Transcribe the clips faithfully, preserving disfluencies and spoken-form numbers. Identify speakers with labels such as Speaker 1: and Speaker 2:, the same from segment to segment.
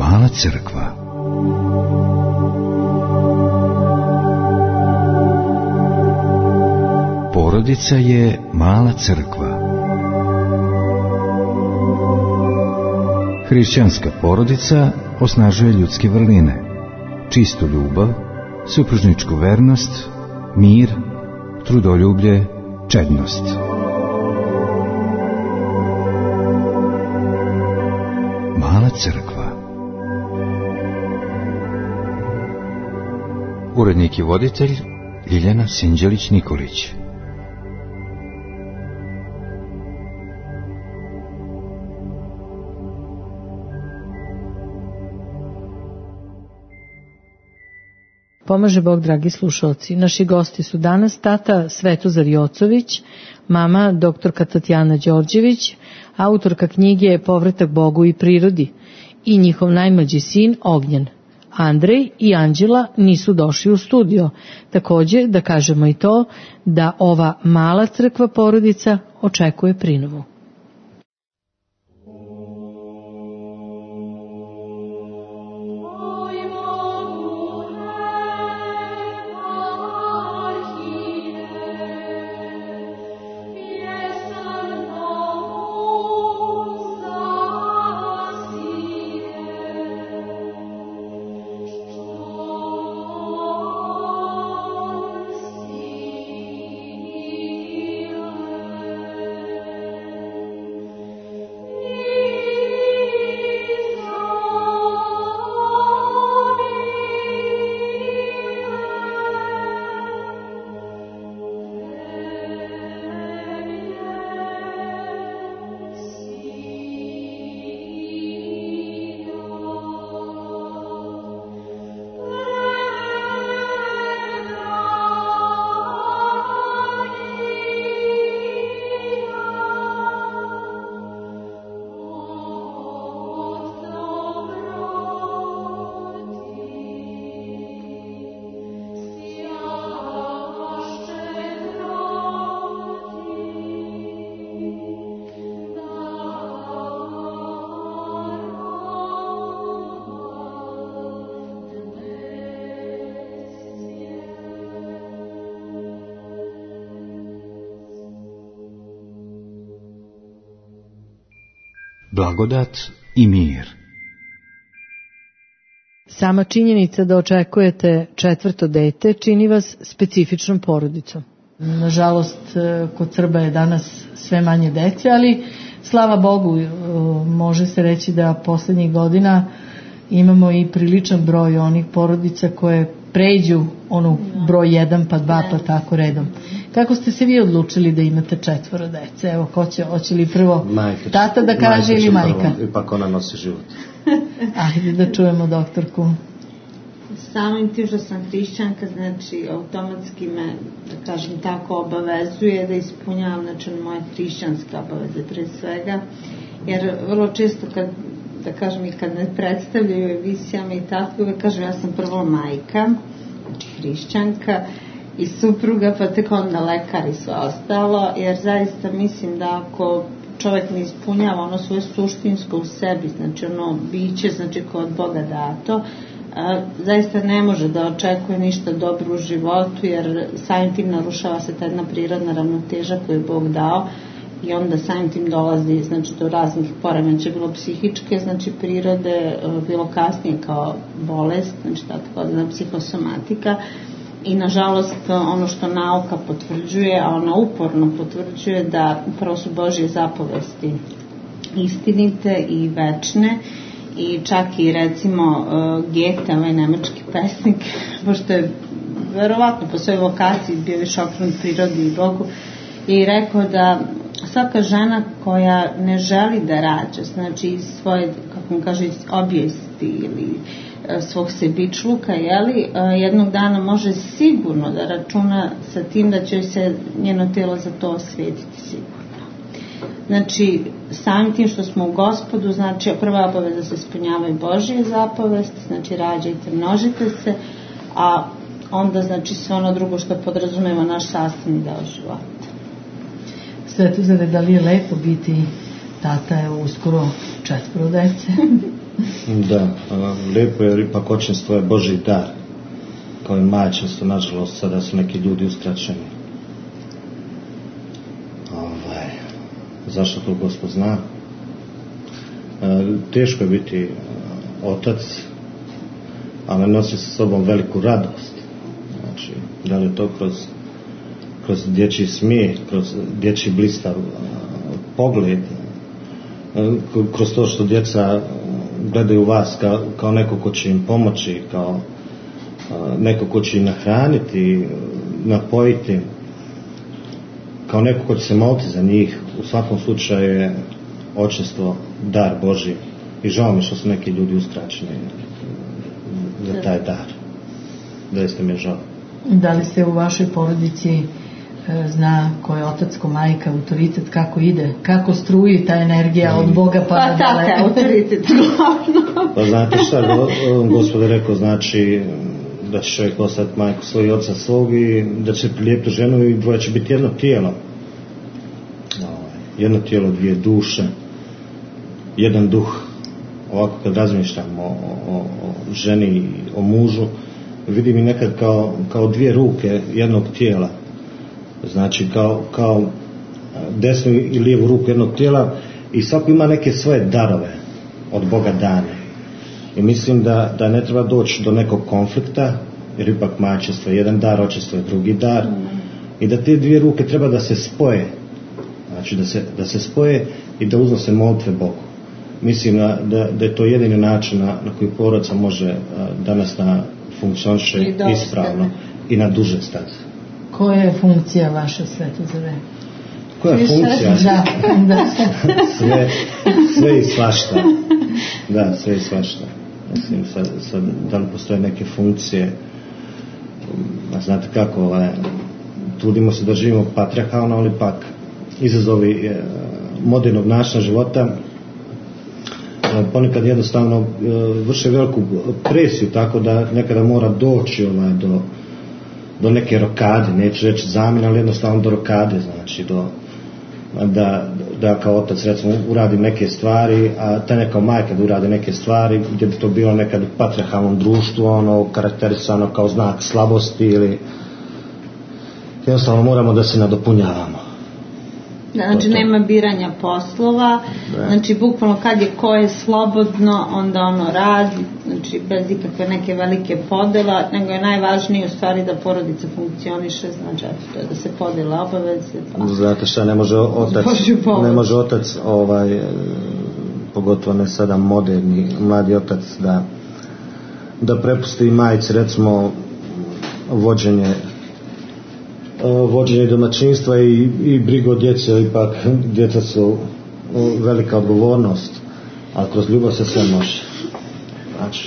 Speaker 1: Mala crkva. Porodica je mala crkva. Hrišćanska porodica osnažuje ljudske vrline, čistu ljubav, supružničku vernost, mir, trudoljublje, čednost. Mala crkva. Urednik i voditelj Ljiljana Sinđelić-Nikolić.
Speaker 2: Pomaže Bog, dragi slušalci. Naši gosti su danas tata Svetozar Jocović, mama doktorka Tatjana Đorđević, autorka knjige Povratak Bogu i prirodi i njihov najmlađi sin Ognjen. Andrej i Anđela nisu došli u studio. Takođe da kažemo i to da ova mala crkva porodica očekuje prinovu.
Speaker 1: Blagodat i mir.
Speaker 2: Sama činjenica da očekujete četvrto dete čini vas specifičnom porodicom. Nažalost, kod Srba je danas sve manje dece, ali slava Bogu, može se reći da poslednjih godina imamo i priličan broj onih porodica koje pređu onu broj jedan pa dva pa tako redom. Kako ste se vi odlučili da imate četvoro dece? Evo, ko će, hoće li prvo majka, tata da kaže ili majka?
Speaker 3: Ipak ona nosi život.
Speaker 2: Ajde da čujemo doktorku.
Speaker 4: Samim tim što sam hrišćanka, znači automatski me, da kažem tako, obavezuje da ispunjavam znači, moje hrišćanske obaveze pre svega, jer vrlo često kad, da kažem i kad me predstavljaju emisijama i tako, uvek kažem ja sam prvo majka, znači hrišćanka, i supruga, pa tek onda lekar i sve ostalo, jer zaista mislim da ako čovjek ne ispunjava ono svoje suštinsko u sebi, znači ono biće, znači koje od Boga dato, a, zaista ne može da očekuje ništa dobro u životu, jer samim tim narušava se ta jedna prirodna ravnoteža koju je Bog dao i onda samim tim dolazi znači, do raznih poremeća, bilo psihičke, znači prirode, bilo kasnije kao bolest, znači tako da psihosomatika. I nažalost ono što nauka potvrđuje, a ona uporno potvrđuje da upravo su Božje zapovesti istinite i večne i čak i recimo Goethe, ovaj nemački pesnik, pošto je verovatno po svojoj vokaciji bio više okrenut prirodi i Bogu, i rekao da svaka žena koja ne želi da rađa, znači iz svoje, kako mu kaže, iz obijesti ili svog sebičluka, jeli, jednog dana može sigurno da računa sa tim da će se njeno telo za to osvetiti sigurno. Znači, samim tim što smo u Gospodu, znači prva obaveza se ispunjavaju Božje zapovesti, znači rađajte, množite se, a onda znači sve ono drugo što podrazumeva naš sastavni deo života.
Speaker 2: Svetozare, da li je lepo biti tata je uskoro četvoro dece.
Speaker 3: Da, lijepo je, jer ipak očinstvo je Božji dar, kao i majčinstvo. Nažalost, sada su neki ljudi uskraćeni. Ovaj, zašto to Gospod zna? Teško je biti otac, ali nosi sa sobom veliku radost. Znači, da li je to kroz, kroz dječji smijeh, kroz dječji blistav pogled, kroz to što djeca gledaju vas kao, kao neko ko će im pomoći, kao neko ko će im nahraniti, napojiti, kao neko ko će se moliti za njih. U svakom slučaju je očinstvo dar Božji i žao mi što su neki ljudi uskraćeni za taj dar. Doista mi je žao.
Speaker 2: Da li se u vašoj porodici zna ko je otac, ko majka, autoritet, kako ide, kako struji ta energija od Boga pa
Speaker 4: na dalje? Pa autoritet, glavno.
Speaker 3: Pa znate šta, Gospod je rekao, znači da će čovjek ostati majku svoj i oca svog i da će prilijepiti ženu i dvoje će biti jedno tijelo. Jedno tijelo, dvije duše, jedan duh. Ovako kad razmišljam o, o, o ženi i o mužu, vidim i nekad kao, kao dvije ruke jednog tijela. Znači kao, kao desnu i lijevu ruku jednog tijela i svako ima neke svoje darove od Boga dane. I mislim da, da ne treba doći do nekog konflikta, jer ipak majčinstvo je jedan dar, očinstvo je drugi dar, i da te dvije ruke treba da se spoje. Znači da se, da se spoje i da uznose molitve Bogu. Mislim da, da, da je to jedini način na, na koji porodica može danas na funkcioniše ispravno i na duže staze.
Speaker 2: Koja je funkcija vaša, Svetozare?
Speaker 3: Koja je funkcija?
Speaker 2: Da, da.
Speaker 3: sve, sve i svašta. Da, sve i svašta. Mislim, sad, sad, da li postoje neke funkcije, a znate kako, ovaj, trudimo se da živimo patrijarhalno, ali pak izazovi eh, modernog načina života eh, ponekad jednostavno eh, vrše veliku presiju, tako da nekada mora doći ovaj, do, do neke rokade, neću reći zamjena, ali jednostavno do rokade, znači do, da, da kao otac recimo uradi neke stvari, a ta neka majka da uradi neke stvari gdje bi to bilo nekad u patrijarhalnom društvu ono karakterisano kao znak slabosti, ili jednostavno moramo da se nadopunjavamo.
Speaker 4: Znači nema biranja poslova, ne. Znači bukvalno kad je ko je slobodno onda ono radi, znači bez ikakve neke velike podela, nego je najvažnije u stvari da porodica funkcioniše, znači to je da se podela obaveze. Pa.
Speaker 3: Znate šta, ne može otac, ne može otac ovaj, pogotovo ne sada moderni mladi otac da, da prepusti majci recimo vođenje vođenje domaćinstva i, i brigu o djece, ipak djeca su velika odgovornost, ali kroz ljubav se sve može. Znači,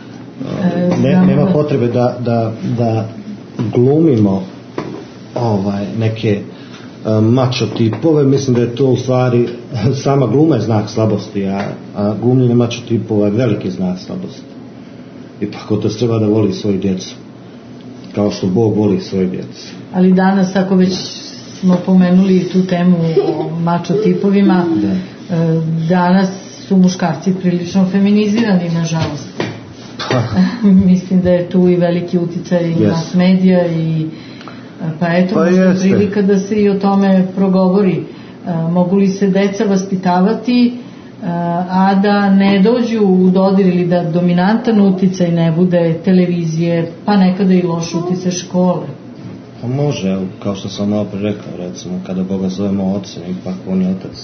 Speaker 3: ne, nema potrebe da, da, da glumimo ovaj, neke mačo tipove, mislim da je to u stvari sama gluma je znak slabosti, a, a glumljenje mačo tipova je veliki znak slabosti. Ipak otac treba da voli svoju djecu, kao što Bog voli svoju djecu.
Speaker 2: Ali danas, ako već smo pomenuli tu temu o mačo tipovima, da. Danas su muškarci prilično feminizirani, nažalost. Pa. Mislim da je tu i veliki uticaj yes. mass medija i pa eto, pa možda prilika da se i o tome progovori. Mogu li se deca vaspitavati, a da ne dođu u dodir ili da dominantan uticaj ne bude televizije, pa nekada i loš uticaj škole?
Speaker 3: Pa može, kao što sam malo pre rekao, recimo, kada Boga zovemo ocem, ipak on je otac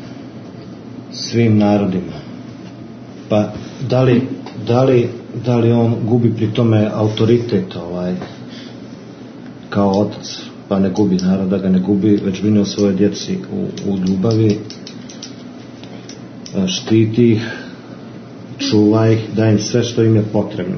Speaker 3: svim narodima. Pa da li, da li, da li on gubi pri tome autoritet ovaj, kao otac? Pa ne gubi, naravno da ga ne gubi, već brine o svojoj djeci u, u ljubavi, štiti ih, čuva ih, da im sve što im je potrebno.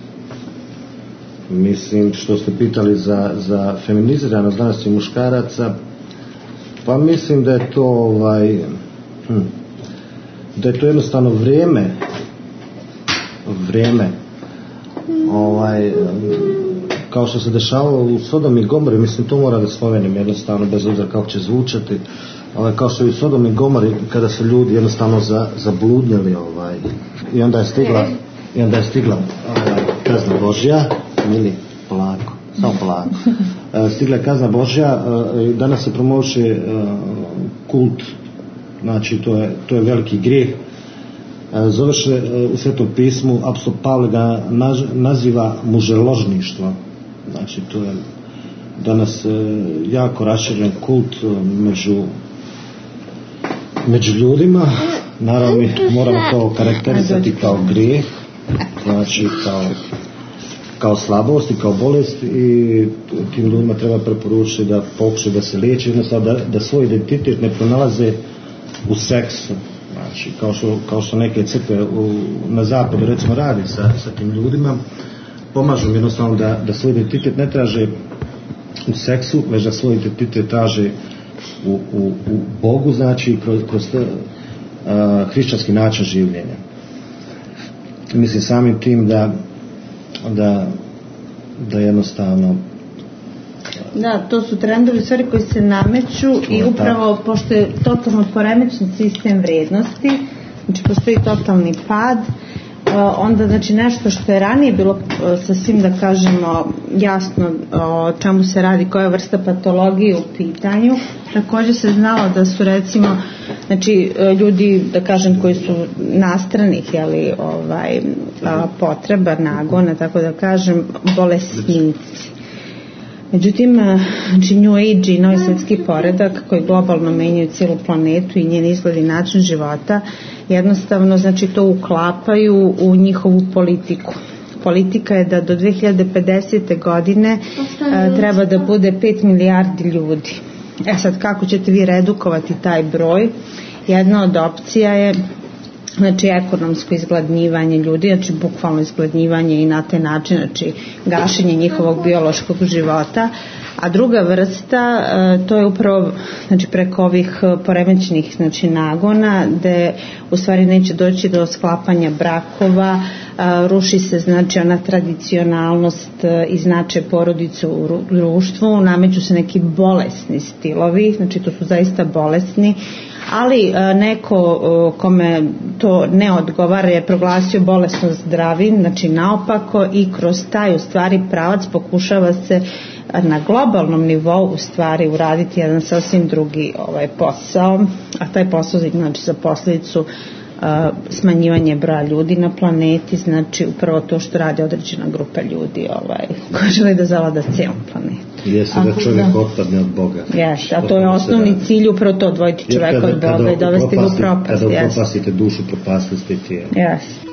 Speaker 3: Mislim, što ste pitali za, za feminiziranost danas i muškaraca, pa mislim da je to ovaj, hm, da je to jednostavno vrijeme vrijeme ovaj, kao što se dešavalo u Sodomu i Gomori, mislim to mora da spomenem jednostavno bez obzira kako će zvučati, ovaj, kao što je u Sodomu i Gomori, kada su ljudi jednostavno za, zabludnjeli, ovaj, i onda je stigla, i onda je stigla ovaj, kazna Božja, mili, polako, samo polako. Stigla je kazna Božja, danas se promoviše kult, znači to je, to je veliki grijeh. Zove se u Svetom pismu, apostol Pavle ga naziva muželožništvo. Znači to je danas jako raširen kult među, među ljudima. Naravno mi moramo to karakterisati kao grijeh, znači kao, kao slabost i kao bolest, i tim ljudima treba preporučiti da pokušaju da se liječe, jednostavno da, da svoj identitet ne pronalaze u seksu. Znači, kao što, kao što neke crkve u, na zapadu recimo radi sa, sa tim ljudima, pomažu jednostavno da, da svoj identitet ne traže u seksu, već da svoj identitet traže u, u, u Bogu, znači kroz, kroz uh, hrišćanski način življenja. Mislim samim tim da da, da jednostavno
Speaker 4: da, to su trendovi stvari koji se nameću i upravo pošto je totalno poremećen sistem vrednosti, znači postoji totalni pad, onda znači nešto što je ranije bilo sasvim da kažemo jasno o čemu se radi, koja vrsta patologije u pitanju, također se znalo da su recimo znači ljudi da kažem koji su nastranih jeli, ovaj, potreba, nagona, tako da kažem bolesnici. Međutim, znači New Age i novi svjetski poredak koji globalno menjaju cijelu planetu i njen izgled i način života jednostavno znači to uklapaju u njihovu politiku. Politika je da do dve hiljade pedesete. godine a, treba da bude pet milijardi ljudi. E sad, kako ćete vi redukovati taj broj? Jedna od opcija je znači ekonomsko izgladnjivanje ljudi, znači bukvalno izgladnjivanje i na taj način znači gašenje njihovog biološkog života, a druga vrsta to je upravo znači preko ovih poremećenih znači nagona gde u stvari neće doći do sklapanja brakova, ruši se znači ona tradicionalnost i značaj porodice u društvu, nameću se neki bolesni stilovi, znači to su zaista bolesni, ali neko kome to ne odgovara je proglasio bolesno zdravim, znači naopako, i kroz taj u stvari pravac pokušava se na globalnom nivou u stvari uraditi jedan sasvim drugi ovaj posao, a taj posao znači za posljedicu smanjivanje broja ljudi na planeti, znači upravo to što radi određena grupa ljudi ovaj, koji žele da zavlada cijelom planetu.
Speaker 3: Jeste da čovjek otpadne od Boga.
Speaker 4: Jeste, a to je osnovni cilj, upravo to, odvojiti čovjeka od Boga i dovesti ga u propast.
Speaker 3: Kada upropastite dušu, propastili ste tijelo.
Speaker 4: Jeste.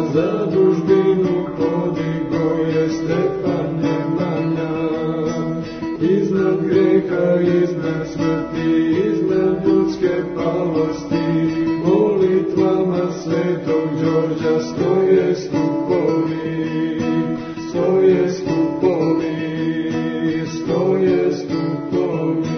Speaker 5: zadužbinu podigo je Stefan Nemanja. Iznad greha, iznad smrti, iznad ljudske palosti, molitvama Svetog Đorđa stoje stupovi, stoje stupovi, stoje stupovi.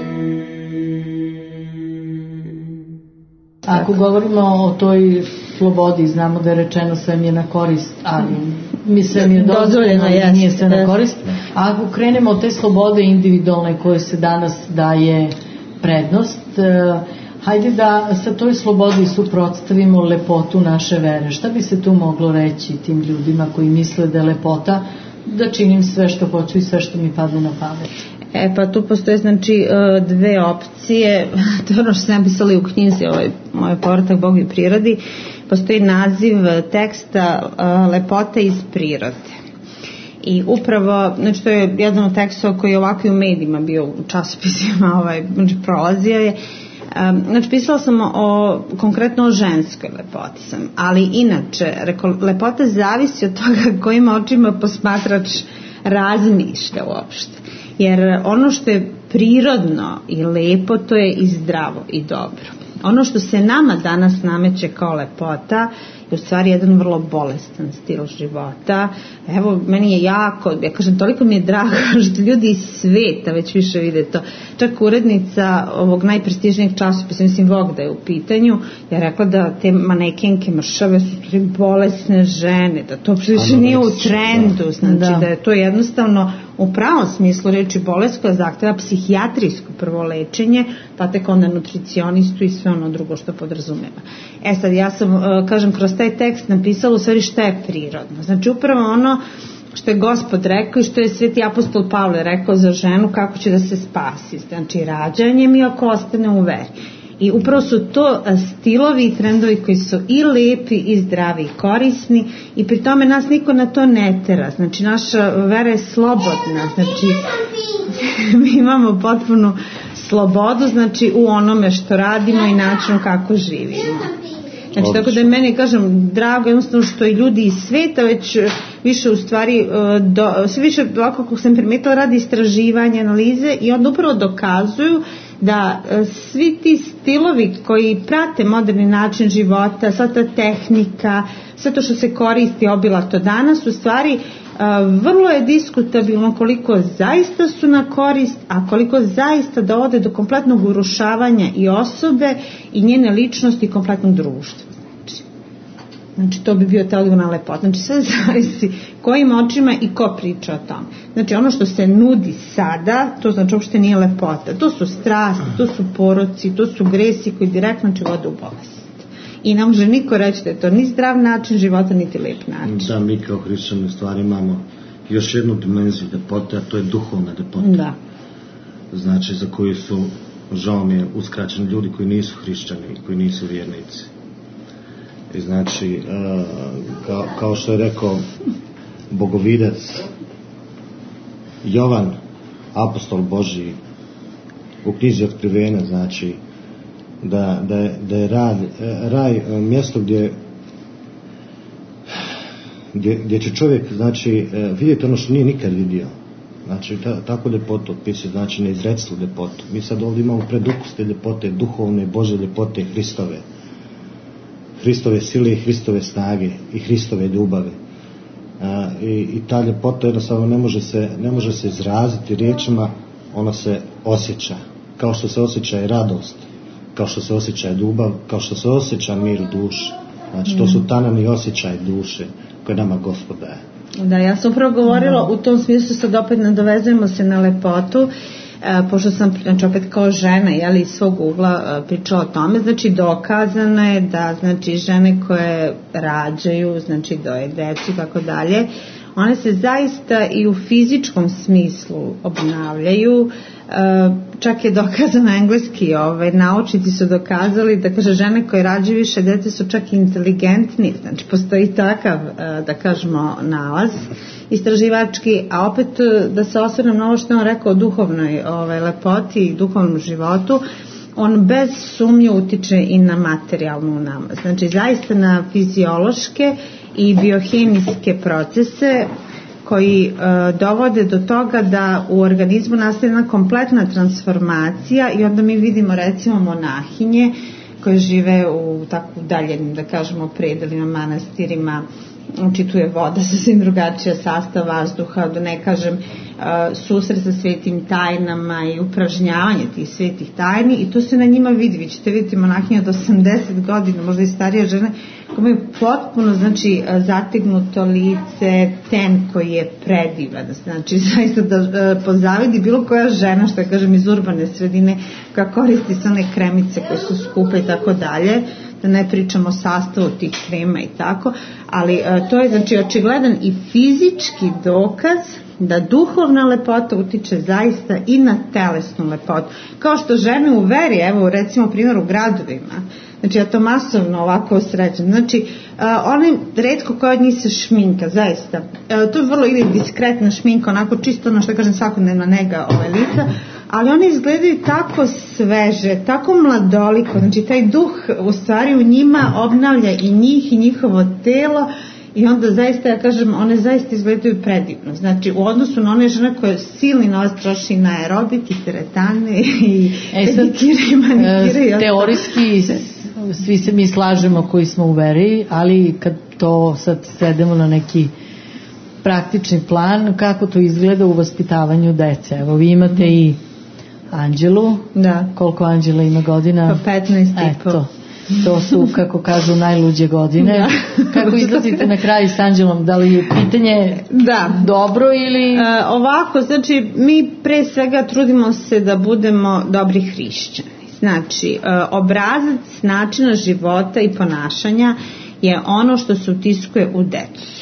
Speaker 2: Ako govorimo o toj slobodi, znamo da je rečeno sve mi je na korist, ali mi sve mi je dozvoljeno, ali nije sve na korist. A ako krenemo od te slobode individualne koje se danas daje prednost, hajde da sa toj slobodi suprotstavimo lepotu naše vere. Šta bi se tu moglo reći tim ljudima koji misle da je lepota da činim sve što hoću i sve što mi padne na pamet?
Speaker 4: E pa tu postoje znači dve opcije, to je ono što sam napisala u knjizi ovaj, moj povratak Bogu i prirodi. Postoji naziv teksta Lepote iz prirode. I upravo, znači to je jedan od tekstova koji je ovako i u medijima bio, u časopisima ovaj, znači prolazio je. Znači pisala sam o, konkretno o ženskoj lepoti sam, ali inače, reko, lepota zavisi od toga kojim očima posmatrač razmišlja uopšte. Jer ono što je prirodno i lepo, to je i zdravo i dobro. Ono što se nama danas nameće kao lepota je u stvari jedan vrlo bolestan stil života. Evo, meni je jako, ja kažem, toliko mi je drago što ljudi iz sveta već više vide to. Čak urednica ovog najprestižnijeg časopisa, mislim Vogue da je u pitanju, je rekla da te manekenke mršave su bolesne žene, da to više nije u trendu, znači da. da je to jednostavno u pravom smislu reči bolest koja zahteva psihijatrijsko prvo lečenje, pa tek onda nutricionistu i sve ono drugo što podrazumeva. E sad, ja sam, kažem, kroz taj tekst napisala u stvari šta je prirodno. Znači upravo ono što je Gospod rekao i što je Sveti apostol Pavle rekao za ženu kako će da se spasi. Znači rađanjem i ako ostane u veri. I upravo su to stilovi i trendovi koji su i lepi i zdravi i korisni i pri tome nas niko na to ne tera. Znači naša vera je slobodna. Znači mi imamo potpunu slobodu znači u onome što radimo i načinu kako živimo. Znači tako da je meni, kažem, drago jednostavno što i ljudi iz sveta već više u stvari, do, sve više ovako kako sam primetila radi istraživanje, analize i onda upravo dokazuju da svi ti stilovi koji prate moderni način života, sva ta tehnika, sve to što se koristi obilato danas, u stvari vrlo je diskutabilno koliko zaista su na korist, a koliko zaista dovode do kompletnog urušavanja i osobe i njene ličnosti i kompletnog društva. Znači, znači to bi bio te odgovor na lepota. Znači sve zavisi kojim očima i ko priča o tom. Znači ono što se nudi sada, to znači uopšte nije lepota. To su strasti, to su poroci, to su gresi koji direktno će vode u bolest. I ne može niko reći da je to ni zdrav način života, niti lep način.
Speaker 3: Da, mi kao hrišćani stvari imamo još jednu dimenziju ljepote, a to je duhovna ljepota.
Speaker 2: Da.
Speaker 3: Znači za koju su, žao mi je, uskraćeni ljudi koji nisu hrišćani, koji nisu vjernici. I znači, kao, kao što je rekao bogovidac Jovan, apostol Božji, u knjizi Otkrivenja, znači, da, da, je, da je raj, raj mjesto gdje, gdje, gdje će čovjek znači, vidjeti ono što nije nikad vidio. Znači, ta, tako ljepotu opisuje, znači neizrecivu ljepotu. Mi sad ovdje imamo predukuste ljepote, duhovne, Bože ljepote, Hristove. Hristove sile i Hristove snage i Hristove ljubave. A, i, i ta ljepota jednostavno ne može se, ne može se izraziti riječima, ona se osjeća. Kao što se osjeća i radost, kao što se osjeća ljubav, kao što se osjeća mir u duši. Znači, to su tanani osjećaj duše koje nama Gospod daje.
Speaker 4: Da, ja sam upravo govorila u tom smislu, sad opet nadovezujemo se na lepotu, e, pošto sam, znači opet kao žena, jeli, iz svog ugla e, pričala o tome, znači dokazano je da, znači, žene koje rađaju, znači doje decu i tako dalje, one se zaista i u fizičkom smislu obnavljaju. Čak je dokazano engleski, ovaj, naučnici su dokazali da kaže žene koje rađaju više dece su čak i inteligentni, znači postoji takav, da kažemo, nalaz istraživački, a opet da se osvrnem na ovo što je on rekao o duhovnoj ovaj, lepoti i duhovnom životu, on bez sumnje utiče i na materijalnu nama, znači zaista na fiziološke i biohemijske procese koji uh, dovode do toga da u organizmu nastaje jedna kompletna transformacija i onda mi vidimo recimo monahinje koje žive u tako udaljenim, da kažemo, predelima, manastirima, znači tu je voda sasvim drugačija, sastav vazduha, da ne kažem uh, susret sa svetim tajnama i upražnjavanje tih svetih tajni i to se na njima vidi. Vi ćete vidjeti monahinje od osamdeset godina, možda i starije žene, koje imaju potpuno, znači, zategnuto lice, ten koji je predivan, znači zaista da uh, pozavidi bilo koja žena, što ja kažem, iz urbane sredine, koja koristi se one kremice koje su skupe i tako dalje, da ne pričamo o sastavu tih krema i tako, ali uh, to je, znači, očigledan i fizički dokaz da duhovna lepota utiče zaista i na telesnu lepotu. Kao što žene u veri, evo recimo primjer u gradovima, znači ja to masovno ovako srećem, znači uh, one retko koja od njih se šminka, zaista. Uh, to je vrlo ili diskretna šminka, onako čisto ono što kažem svakodnevna nega ove lica, ali one izgledaju tako sveže, tako mladoliko, znači taj duh u stvari u njima obnavlja i njih i njihovo telo i onda zaista, ja kažem, one zaista izgledaju predivno. Znači u odnosu na one žene koje silni novac troši na aerobik i teretane i
Speaker 2: e,
Speaker 4: pedikire i manikire.
Speaker 2: E, teorijski svi se mi slažemo koji smo u veri, ali kad to sad svedemo na neki praktični plan, kako to izgleda u vaspitavanju dece. Evo vi imate i Anđelu.
Speaker 4: Da.
Speaker 2: Koliko Anđela ima godina?
Speaker 4: Pa petnaest i po.
Speaker 2: Eto, to su, kako kažu, najluđe godine. Da. Kako izlazite na kraj s Anđelom? Da li je pitanje
Speaker 4: da.
Speaker 2: dobro ili...
Speaker 4: E, ovako, znači mi pre svega trudimo se da budemo dobri hrišćani. Znači, e, obrazac načina života i ponašanja je ono što se utiskuje u decu.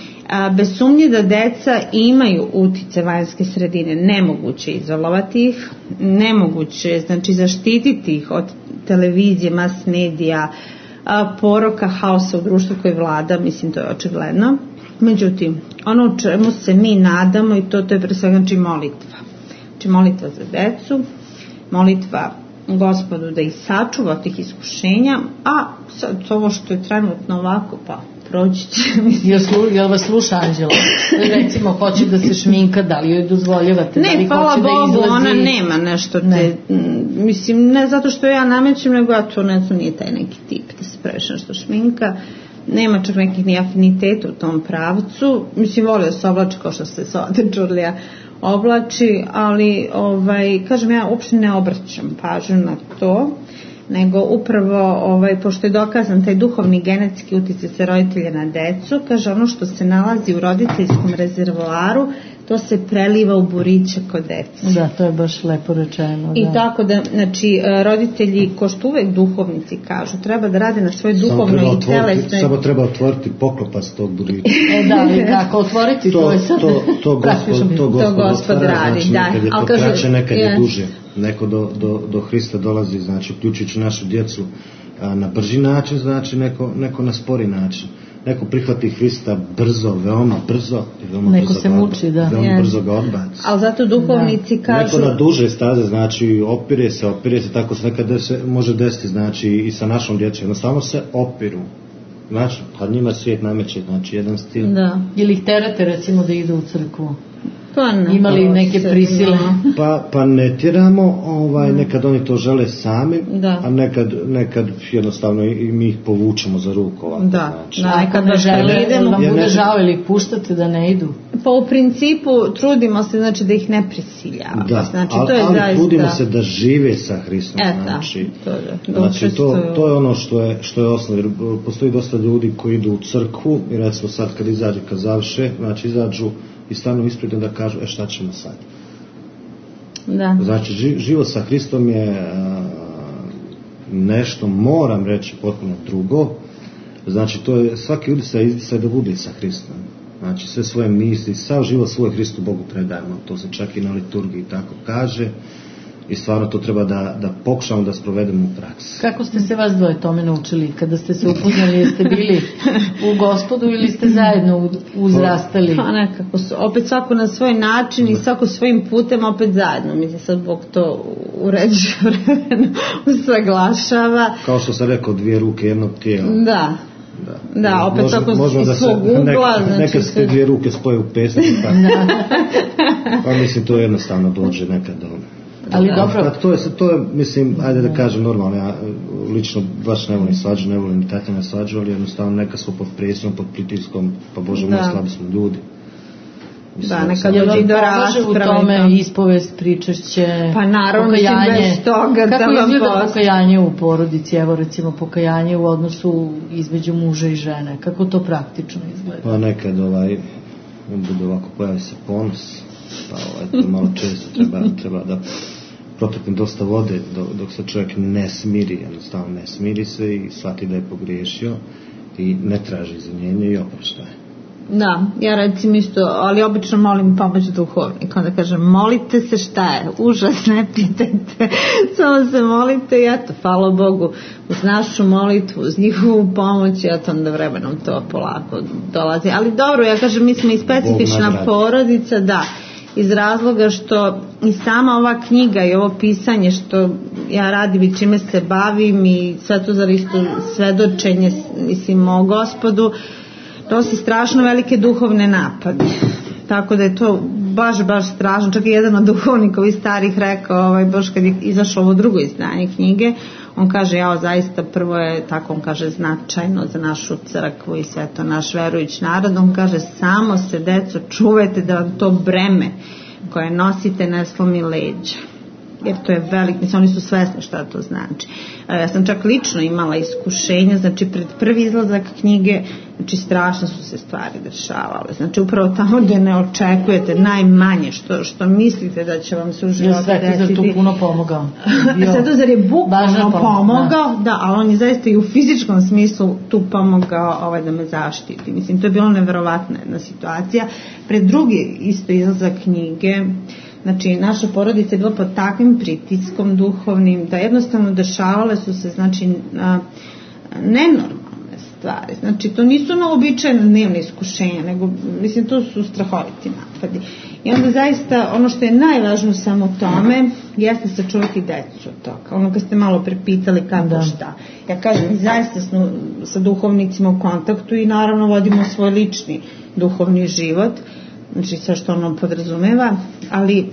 Speaker 4: Bez sumnje da deca imaju utice vanjske sredine, nemoguće izolovati ih, nemoguće, znači, zaštititi ih od televizije, mas medija, poroka, haosa u društvu koji vlada, mislim to je očigledno. Međutim, ono u čemu se mi nadamo i to, to je pre svega, znači, molitva. Znači molitva za decu, molitva Gospodu da ih sačuva od tih iskušenja, a sad ovo što je trenutno ovako, pa proći će.
Speaker 2: Jel, slu, jel vas sluša Anđela? Recimo, hoće da se šminka, da li joj dozvoljavate?
Speaker 4: Ne,
Speaker 2: da li
Speaker 4: hvala
Speaker 2: hoće
Speaker 4: Bogu,
Speaker 2: da izlazi...
Speaker 4: ona nema nešto te, ne. Mislim, ne zato što ja namećem, nego ja to ne znam, nije taj neki tip da se previše nešto šminka, nema čak nekih ni afiniteta u tom pravcu, mislim, voli da se oblači kao što se Sode Đurlija oblači, ali ovaj, kažem, ja uopšte ne obraćam pažnju na to, nego upravo, ovaj, pošto je dokazan taj duhovni genetski uticaj sa roditelja na decu, kaže, ono što se nalazi u roditeljskom rezervoaru, to se preliva u buriće kod dece.
Speaker 2: Da, to je baš lepo rečeno.
Speaker 4: I
Speaker 2: da.
Speaker 4: tako da, znači, roditelji, ko što uvek duhovnici kažu, treba da rade na svoj duhovnoj i telesnoj...
Speaker 3: Samo treba otvoriti poklopac tog burića.
Speaker 2: E da, ali kako otvoriti, to, to je sad...
Speaker 3: To, to, gospod, to gospod,
Speaker 4: to gospod radi,
Speaker 3: znači,
Speaker 4: da.
Speaker 3: Nekad je to
Speaker 4: kaže,
Speaker 3: kraće, nekad je
Speaker 4: je
Speaker 3: duže. Neko do, do, do Hrista dolazi, znači, uključujući našu djecu a, na brži način, znači, neko, neko na spori način. Neko prihvati Hrista brzo, veoma brzo, veoma
Speaker 2: neko
Speaker 3: brzo
Speaker 2: se muči, da.
Speaker 3: veoma
Speaker 4: yes.
Speaker 3: brzo ga odbaci.
Speaker 4: Ali zato duhovnici da. kažu...
Speaker 3: Neko na duže staze, znači, opire se, opire se, tako se nekada se može desiti, znači, i sa našom djecom, jednostavno se opiru. Znači, kad njima svijet nameće, znači, jedan stil.
Speaker 4: Da.
Speaker 2: Ili ih terate, recimo, da idu u crkvu?
Speaker 4: Pa ne.
Speaker 2: Imali neke prisile?
Speaker 3: Pa, pa ne tjeramo, ovaj, nekad oni to žele sami,
Speaker 4: da.
Speaker 3: a nekad, nekad jednostavno i mi ih povučemo za ruku. Ovako,
Speaker 4: da,
Speaker 3: znači.
Speaker 2: da, nekad ne žele, idemo. Vam
Speaker 3: ja
Speaker 2: bude
Speaker 3: ne...
Speaker 2: žao ili ih puštate da ne idu?
Speaker 4: Pa u principu trudimo se, znači, da ih ne prisiljavamo.
Speaker 3: Da,
Speaker 4: znači,
Speaker 3: ali,
Speaker 4: to je
Speaker 3: ali
Speaker 4: zaista...
Speaker 3: trudimo se da žive sa Hristom.
Speaker 4: E,
Speaker 3: znači,
Speaker 4: da, to, da,
Speaker 3: znači to, to je ono što je, što je osnov. Jer postoji dosta ljudi koji idu u crkvu i recimo sad kad izađe, kad završe, znači izađu i stanu ispred da kažu, e šta ćemo sad?
Speaker 4: Da.
Speaker 3: Znači, život sa Hristom je a, nešto, moram reći, potpuno drugo. Znači, to je svaki udisaj izdisaj da bude sa Hristom. Znači, sve svoje misli, sav život svoj Hristu Bogu predajemo. To se čak i na liturgiji tako kaže. I stvarno to treba da, da pokušamo da sprovedemo u praksi.
Speaker 2: Kako ste se vas dvoje tome naučili? Kada ste se upoznali, jeste bili u Gospodu ili ste zajedno uzrastali?
Speaker 4: Pa nekako su, opet svako na svoj način i svako svojim putem, opet zajedno. Mislim, sad Bog to uređuje vremena, usaglašava.
Speaker 3: Kao što sam rekao, dvije ruke jednog tijela.
Speaker 4: Da.
Speaker 3: Da,
Speaker 4: Da, opet
Speaker 3: Može,
Speaker 4: tako
Speaker 3: možemo
Speaker 4: iz
Speaker 3: da se
Speaker 4: svog ugla,
Speaker 3: neka,
Speaker 4: znači
Speaker 3: neka se te dvije ruke spoje u pesmu, pa, pa mislim to jednostavno dođe nekad do...
Speaker 2: Ali
Speaker 3: A,
Speaker 2: dobro.
Speaker 3: a to je, to je, mislim, ajde da kažem normalno, ja lično baš ne volim svađu, ne volim ni Tatjana svađu, ali jednostavno neka su pod presijom, pod pritiskom, pa Bože moj, slabi smo ljudi. Mislim,
Speaker 4: Da,
Speaker 3: sam-
Speaker 4: nekad dođe i do
Speaker 2: Pomaže u
Speaker 4: rasprave.
Speaker 2: tome ispovest, pričešće,
Speaker 4: Pa naravno, mislim,
Speaker 2: pokajanje.
Speaker 4: bez toga da
Speaker 2: Kako
Speaker 4: vam
Speaker 2: izgleda
Speaker 4: posle-
Speaker 2: pokajanje u porodici? Evo recimo pokajanje u odnosu između muža i žene. Kako to praktično izgleda?
Speaker 3: Pa nekad ovaj, bude ovako, pojavi se ponos, pa ovaj, to malo često treba, treba da protekne dosta vode dok, dok se čovjek ne smiri, jednostavno ne smiri se i shvati da je pogriješio i ne traži izvinjenje i oproštaje.
Speaker 4: Da, ja recimo isto, ali obično molim pomoć duhovnika, onda kažem molite se šta je, užas ne pitajte, samo se molite i eto, hvala Bogu, uz našu molitvu, uz njihovu pomoć, eto onda vremenom to polako dolazi, ali dobro, ja kažem mi smo i specifična porodica, da, iz razloga što i sama ova knjiga i ovo pisanje što ja radim i čime se bavim i sve to za isto svedočenje, mislim, o Gospodu, nosi strašno velike duhovne napade. Tako da je to baš, baš strašno. Čak i jedan od duhovnika ovih starih rekao, ovaj, baš kad je izašlo ovo drugo izdanje knjige, on kaže, jao, zaista prvo je, tako on kaže, značajno za našu crkvu i sve to naš verujući narod. On kaže, samo se, deco, čuvajte da vam to breme koje nosite ne slomi leđa. Jer to je velik, mislim, oni su svesni šta to znači. Ja sam čak lično imala iskušenja, znači pred prvi izlazak knjige, znači strašno su se stvari dešavale. Znači upravo tamo gdje ne očekujete najmanje što, što mislite da će vam se u životu desiti.
Speaker 2: Svetozar tu puno pomogao.
Speaker 4: Svetozar je bukvalno
Speaker 2: pomogao,
Speaker 4: pomogao, da, ali on je zaista i u fizičkom smislu tu pomogao ovaj, da me zaštiti. Mislim, to je bilo neverovatna jedna situacija. Pred drugi isto izlazak knjige, znači naša porodica je bila pod takvim pritiskom duhovnim da jednostavno dešavale su se znači a, nenormalne stvari. Znači to nisu naobičajene dnevne iskušenja, nego mislim to su strahoviti napadi. I onda zaista ono što je najvažnije samo u tome jeste sačuvati decu od toga. Ono kad ste malo prepitali kako da. Šta. Ja kažem, mi zaista smo sa duhovnicima u kontaktu i naravno vodimo svoj lični duhovni život, znači sve što ono podrazumeva, ali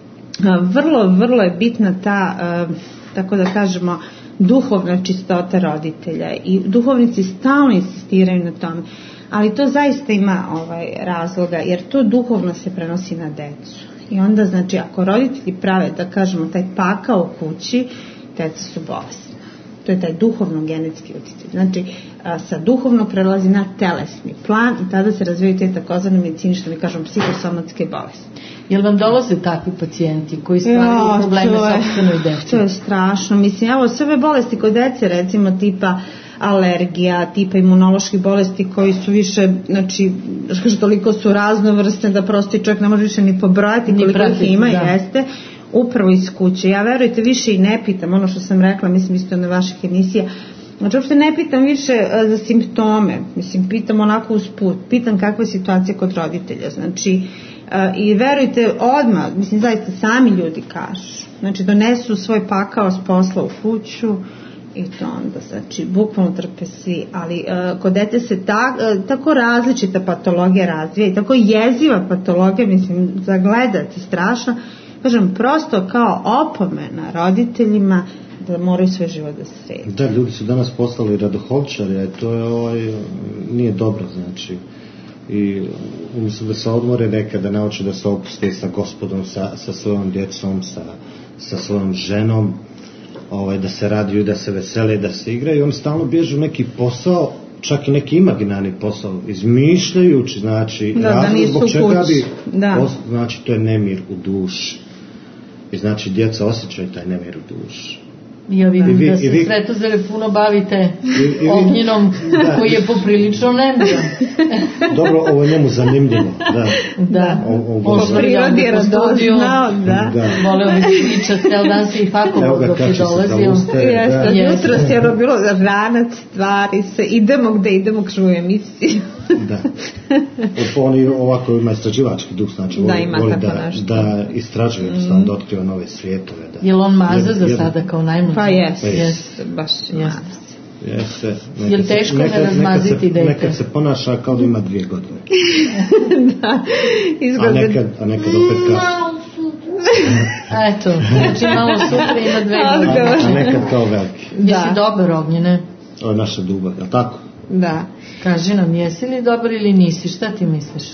Speaker 4: a, vrlo, vrlo je bitna ta, a, tako da kažemo, duhovna čistota roditelja i duhovnici stalno insistiraju na tome, ali to zaista ima ovaj razloga, jer to duhovno se prenosi na decu. I onda, znači, ako roditelji prave, da kažemo, taj pakao u kući, deca su bolesna. To je taj duhovno-genetski utjecaj. Znači, a, sa duhovno prelazi na telesni plan i tada se razvijaju te takozvane medicini, što mi kažemo, psihosomatske bolesti.
Speaker 2: Jel vam dolaze takvi pacijenti koji stvaraju probleme sopstvenoj deci?
Speaker 4: To je strašno. Mislim, evo, sve ove bolesti kod dece, recimo, tipa alergija, tipa imunoloških bolesti koji su više, znači, što toliko su raznovrsne da prosto čovjek ne može više ni pobrojati ni koliko ih ima, da. Jeste, upravo iz kuće. Ja, verujte, više i ne pitam, ono što sam rekla, mislim isto na vaših emisija, znači uopšte ne pitam više a, za simptome, mislim, pitam onako usput, pitam kakva je situacija kod roditelja, znači, a, i verujte, odmah, mislim, zaista sami ljudi kažu, znači, donesu svoj pakao s posla u kuću i to onda, znači, bukvalno trpe svi, ali a, kod dete se ta, a, tako različita patologija razvija i tako jeziva patologija, mislim, zagledati strašno, kažem, prosto kao opomena roditeljima da moraju svoj život da sredi.
Speaker 3: Da, ljudi su danas postali radoholčari, a to je ovaj, nije dobro, znači, i umjesto da se odmore nekada nauče da se opuste sa Gospodom, sa, sa svojom djecom, sa, sa svojom ženom, ovaj, da se raduju, da se vesele, da se igraju, on stalno bježu neki posao, čak i neki imaginarni posao, izmišljajući, znači,
Speaker 4: da,
Speaker 3: razlog
Speaker 4: da
Speaker 3: zbog čega bi,
Speaker 4: da.
Speaker 3: Post, znači, to je nemir u duši. I znači, djeca osjećaju taj nemir u duši.
Speaker 2: Ja vidim
Speaker 3: vi,
Speaker 2: da se
Speaker 3: vi,
Speaker 2: Svetozare puno bavite
Speaker 3: i, i,
Speaker 2: ognjenom
Speaker 3: da.
Speaker 2: Koji je poprilično nemiran.
Speaker 3: Dobro, ovo je njemu zanimljivo. Da.
Speaker 2: Da.
Speaker 3: O, o,
Speaker 4: po prirodi je radoznao, da.
Speaker 3: da.
Speaker 2: Voleo bi pričati, ceo dan se i fakovo dok je dolazio.
Speaker 4: Jeste, jutro se je bilo ranac stvari se, idemo gde idemo kruju emisiju.
Speaker 3: Da. Oni ovako ima istraživački duh, znači
Speaker 4: da,
Speaker 3: voli, voli da, da istražuje, mm. da otkriva nove svijetove. Da.
Speaker 2: Je li on maza za sada kao najmlađi?
Speaker 4: Pa jes,
Speaker 3: pa
Speaker 4: jes, baš
Speaker 2: jes.
Speaker 3: Jeste.
Speaker 2: Je li teško ne razmaziti dete?
Speaker 3: Nekad se ponaša kao da ima dvije godine.
Speaker 4: Da,
Speaker 3: a, nekad, a nekad opet kao...
Speaker 2: Eto, znači malo sutra ima dve godine.
Speaker 3: A, a nekad kao veliki.
Speaker 2: Jesi dobar, Ognjene?
Speaker 3: Ovo je naša Ljubav, je li tako?
Speaker 4: Da.
Speaker 2: Kaži nam, jesi li dobar ili nisi? Šta ti misliš?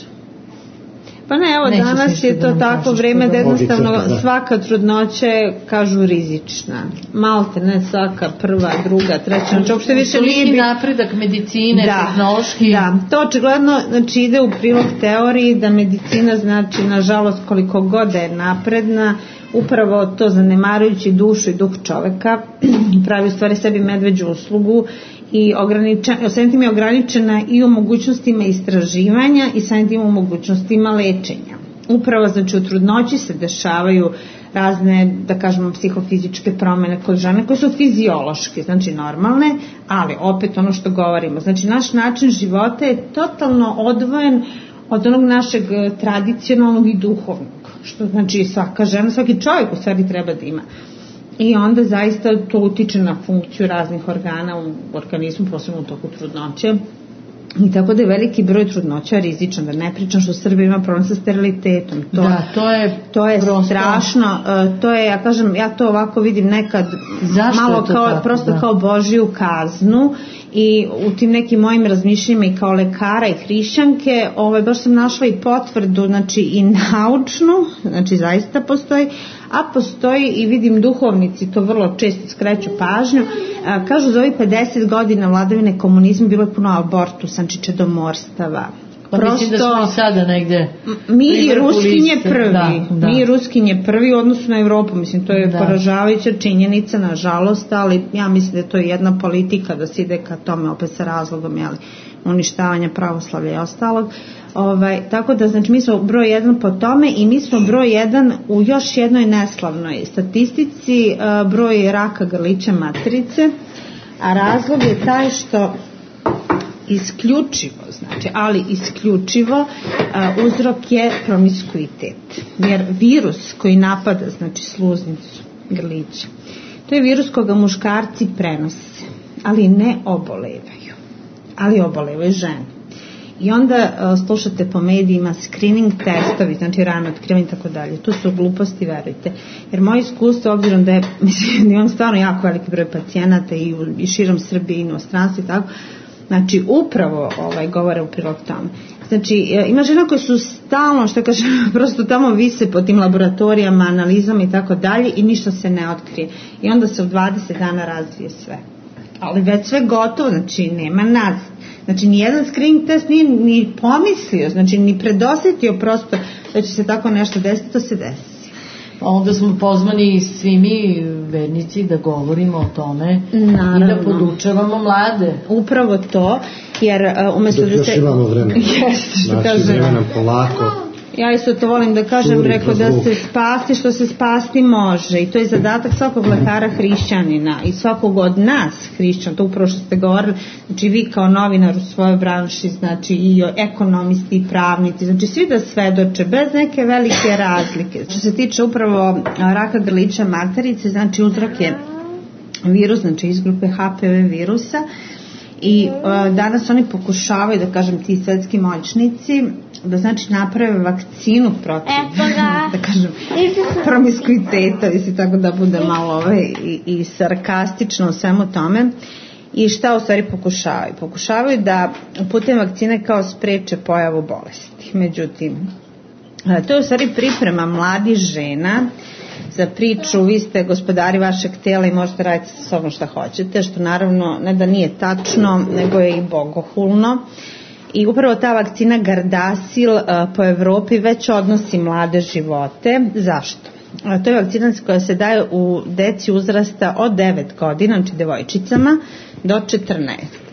Speaker 4: Pa ne, evo,
Speaker 2: Nećeš
Speaker 4: danas je to tako vreme da jednostavno svaka trudnoća je, kažu, rizična. Malte, ne svaka prva, druga, treća, znači uopšte više nije bi...
Speaker 2: napredak medicine,
Speaker 4: da,
Speaker 2: tehnološki.
Speaker 4: Da, to očigledno znači, ide u prilog teoriji da medicina, znači, nažalost, koliko god je napredna, upravo to zanemarujući dušu i duh čoveka, pravi u stvari sebi medveđu uslugu i samim tim je ograničena i u mogućnostima istraživanja i samim tim u mogućnostima lečenja. Upravo znači u trudnoći se dešavaju razne, da kažemo, psihofizičke promene kod žene koje su fiziološke, znači normalne, ali opet ono što govorimo, znači naš način života je totalno odvojen od onog našeg tradicionalnog i duhovnog, što znači svaka žena, svaki čovjek u stvari treba da ima. I onda zaista to utiče na funkciju raznih organa u organizmu, posebno u toku trudnoće. I tako da je veliki broj trudnoća rizičan, da ne pričam što Srbija ima problem sa sterilitetom. To,
Speaker 2: da, to je,
Speaker 4: to je strašno. To je, ja kažem, ja to ovako vidim nekad
Speaker 2: Zašto
Speaker 4: malo kao,
Speaker 2: tako,
Speaker 4: prosto
Speaker 2: da.
Speaker 4: kao Božiju kaznu. I u tim nekim mojim razmišljanjima i kao lekara i hrišćanke, ovaj, baš sam našla i potvrdu, znači i naučnu, znači zaista postoji, a postoji i vidim duhovnici, to vrlo često skreću pažnju, a, kažu za ovih pedeset godina vladavine komunizma bilo je puno abortusa, znači čedomorstava.
Speaker 2: Pa prosto, mislim da smo i sada negde
Speaker 4: mi i Ruskinje prvi
Speaker 2: da, da.
Speaker 4: mi i Ruskinje prvi u odnosu na Evropu, mislim to je
Speaker 2: da.
Speaker 4: poražavajuća činjenica nažalost, ali ja mislim da je to jedna politika da se ide ka tome opet sa razlogom jeli, uništavanja pravoslavlja i ostalog. Ovaj, tako da znači mi smo broj jedan po tome i mi smo broj jedan u još jednoj neslavnoj statistici, broj raka grlića materice, a razlog je taj što isključivo, znači, ali isključivo uh, uzrok je promiskuitet. Jer virus koji napada, znači sluznicu, grlića, to je virus koga muškarci prenose, ali ne obolevaju. Ali obolevaju žene. I onda uh, slušate po medijima screening testovi, znači rano otkrivanje i tako dalje. To su gluposti, verujte. Jer moje iskustvo, obzirom da je, mislim, imam stvarno jako veliki broj pacijenata i, u, i širom Srbije i inostranstvu i tako, znači upravo ovaj, govore u prilog tome. Znači ima žena koje su stalno, što kažem, prosto tamo vise po tim laboratorijama, analizama i tako dalje i ništa se ne otkrije. I onda se u dvadeset dana razvije sve. Ali već sve gotovo, znači nema nazad. Znači nijedan screening test nije ni pomislio, znači ni predosjetio prosto da će se tako nešto desiti, to se desi.
Speaker 2: Onda smo pozvani svi mi vernici da govorimo o tome. Naravno. I da podučavamo mlade.
Speaker 4: Upravo to, jer uh, umjesto
Speaker 3: da se... Dok još imamo vremena.
Speaker 4: Jeste, što
Speaker 3: znači,
Speaker 4: kažem.
Speaker 3: vremena nam polako.
Speaker 4: Ja isto to volim da kažem, rekao da se spasti što se spasti može i to je zadatak svakog lekara hrišćanina i svakog od nas hrišćana, to upravo što ste govorili, znači vi kao novinar u svojoj branši, znači i ekonomisti i pravnici, znači svi da svedoče bez neke velike razlike. Što se tiče upravo raka grlića materice, znači uzrok je virus, znači iz grupe H P V virusa. I uh, danas oni pokušavaju, da kažem, ti svetski moćnici, da znači naprave vakcinu protiv, da kažem, promiskuiteta, mislim, tako da bude malo ove, i, i sarkastično u svemu tome. I šta u stvari pokušavaju? Pokušavaju da putem vakcine kao spreče pojavu bolesti. Međutim, to je u stvari priprema mladih žena za priču, vi ste gospodari vašeg tela i možete raditi sa sobom šta hoćete, što naravno ne da nije tačno, nego je i bogohulno. I upravo ta vakcina Gardasil po Evropi već odnosi mlade živote. Zašto? To je vakcina koja se daje u deci uzrasta od devet godina, znači devojčicama, do četrnaest.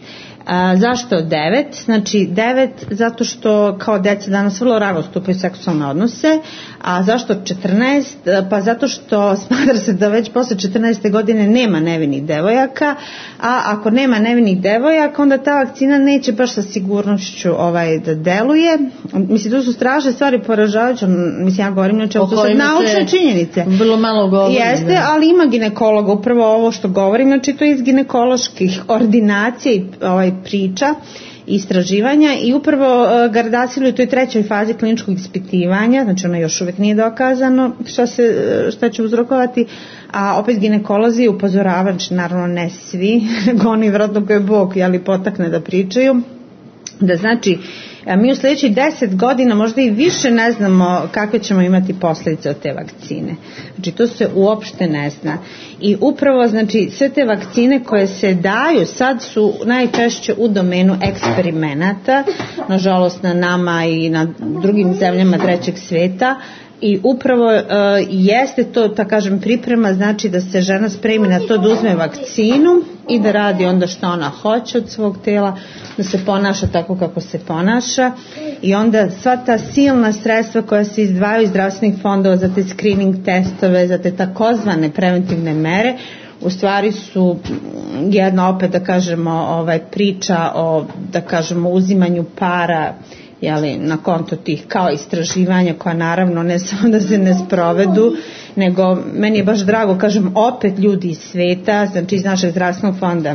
Speaker 4: A, zašto devet? Znači devet zato što kao deca danas vrlo rano stupaju u seksualne odnose, a zašto četrnaest? Pa zato što smatra se da već posle četrnaeste godine nema nevinih devojaka, a ako nema nevinih devojaka onda ta vakcina neće baš sa sigurnošću ovaj, da deluje. Mislim, to su strašne stvari, poražavajuće, mislim ja govorim, znači to su naučne činjenice.
Speaker 2: Vrlo malo govorim.
Speaker 4: Jeste, da. Ali ima ginekologa, upravo ovo što govorim, znači to je iz ginekoloških ordinacija i ovaj, priča, istraživanja i upravo uh, Gardasil u toj trećoj fazi kliničkog ispitivanja, znači ono još uvijek nije dokazano šta, se, šta će uzrokovati, a opet ginekolozi upozoravaju, znači naravno ne svi, nego oni vjerojatno koje Bog jeli, potakne da pričaju, da znači mi u sljedećih deset godina možda i više ne znamo kakve ćemo imati posljedice od te vakcine. Znači to se uopšte ne zna. I upravo znači sve te vakcine koje se daju sad su najčešće u domenu eksperimenata, nažalost na nama i na drugim zemljama trećeg sveta. I upravo uh, jeste to, da kažem, priprema, znači da se žena spremi na to da uzme vakcinu i da radi onda što ona hoće od svog tela, da se ponaša tako kako se ponaša i onda sva ta silna sredstva koja se izdvajaju iz zdravstvenih fondova za te screening testove, za te takozvane preventivne mere, u stvari su jedna opet da kažemo ovaj, priča o da kažemo uzimanju para jeli, na konto tih kao istraživanja koja naravno ne samo da se ne sprovedu, nego meni je baš drago, kažem, opet ljudi iz sveta, znači iz našeg zdravstvenog fonda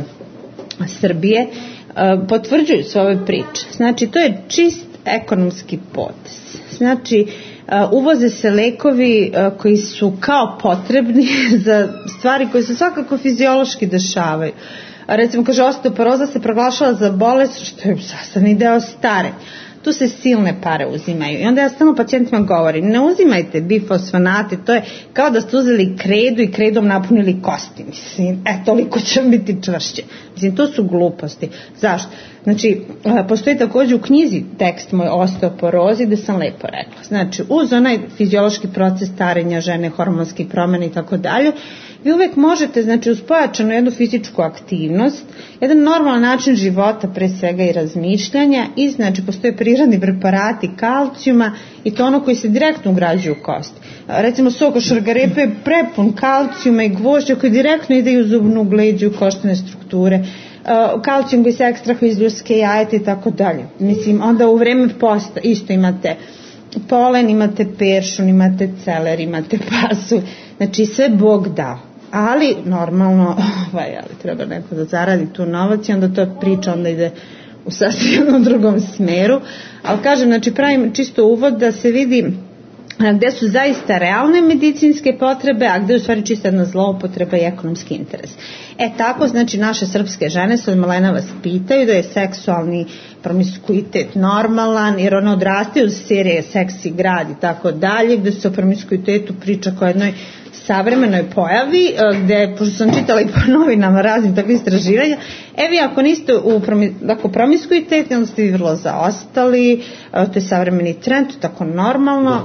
Speaker 4: Srbije, potvrđuju sve ove priče. Znači to je čist ekonomski potez. Znači uvoze se lekovi koji su kao potrebni za stvari koje se svakako fiziološki dešavaju. Recimo, kaže, osteoporoza se proglašava za bolest, što je sastavni deo starenja. Tu se silne pare uzimaju i onda ja stalno pacijentima govorim, ne uzimajte bifosfonate, to je kao da ste uzeli kredu i kredom napunili kosti, mislim, e, toliko će biti čvršće. Mislim, to su gluposti. Zašto? Znači, postoji također u knjizi tekst moj o osteoporozi gde sam lepo rekla. Znači, uz onaj fiziološki proces starenja žene, hormonski promjene i tako dalje, vi uvijek možete, znači, uz pojačanu jednu fizičku aktivnost, jedan normalan način života, pre svega i razmišljanja, i znači postoje prirodni preparati kalcijuma i to ono koji se direktno ugrađuju u kosti. Recimo sok od šargarepe je prepun kalcijuma i gvožđa koji direktno ide u zubnu gleđu, koštane strukture, kalcijum koji se ekstrahuje iz ljudske jajete i tako dalje. Mislim, onda u vreme posta isto imate polen, imate peršun, imate celer, imate pasulj, znači sve Bog dao. Ali normalno ovaj, ali treba neko da zaradi tu novac i onda to priča onda ide u sasvim jednom drugom smeru. Ali kažem, znači pravim čisto uvod da se vidi gde su zaista realne medicinske potrebe, a gde je u stvari čisto jedna zloupotreba i ekonomski interes. E tako, znači naše srpske žene se od malena vas pitaju da je seksualni promiskuitet normalan, jer one odrastaju uz serije Seksi grad i tako dalje, gde se o promiskuitetu priča kao jednoj savremenoj pojavi, gde, pošto sam čitala i po novinama raznim takvih istraživanja, e vi ako niste u ako promiskuitet, onda ste vi vrlo zaostali, to je savremeni trend, to je tako normalno.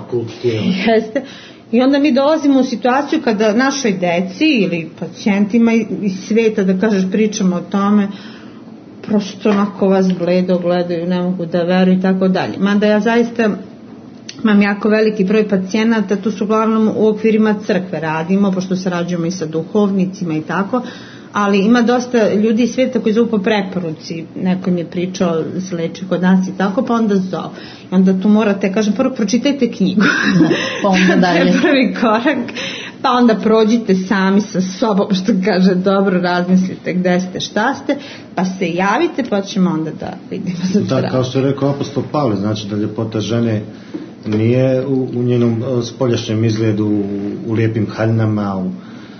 Speaker 4: Jeste. I onda mi dolazimo u situaciju kada našoj deci ili pacijentima iz sveta, da kažeš, pričamo o tome, prosto onako vas bledo gledaju, ne mogu da veruju i tako dalje. Mada ja zaista imam jako veliki broj pacijenata, tu su uglavnom u okvirima crkve radimo, pošto sarađujemo i sa duhovnicima i tako, ali ima dosta ljudi iz svijeta koji zovu po preporuci, neko mi je pričao, se leči kod nas i tako, pa onda zovu. I onda tu morate, kažem, prvo pročitajte knjigu, da, pa onda dalje. To je prvi korak, pa onda prođite sami sa sobom, što kaže, dobro razmislite gde ste, šta ste, pa se javite, pa ćemo onda da vidimo za
Speaker 3: da, da, kao što je rekao apostol Pavle, znači da ljepota žene nije u, u njenom spoljašnjem izgledu, u, u lijepim haljnama, u,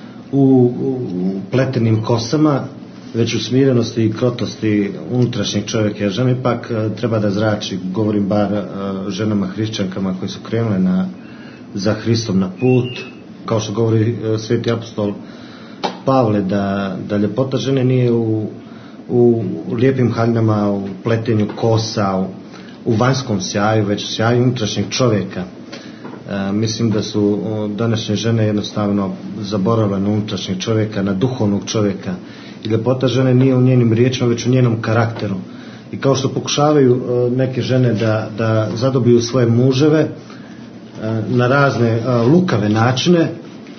Speaker 3: u, u pletenim kosama, već u smirenosti i krotosti unutrašnjeg čovjeka. Jer žena ipak treba da zrači, govorim bar ženama hrišćankama koji su krenule na, za Hristom na put, kao što govori sveti apostol Pavle, da, da ljepota žene nije u, u, u lijepim haljnama, u pletenju kosa, u, u vanjskom sjaju, već u sjaju unutrašnjeg čovjeka. E, mislim da su današnje žene jednostavno zaboravile na unutrašnjeg čovjeka, na duhovnog čovjeka I ljepota žene nije u njenim riječima, već u njenom karakteru. I kao što pokušavaju neke žene da, da zadobiju svoje muževe na razne lukave načine,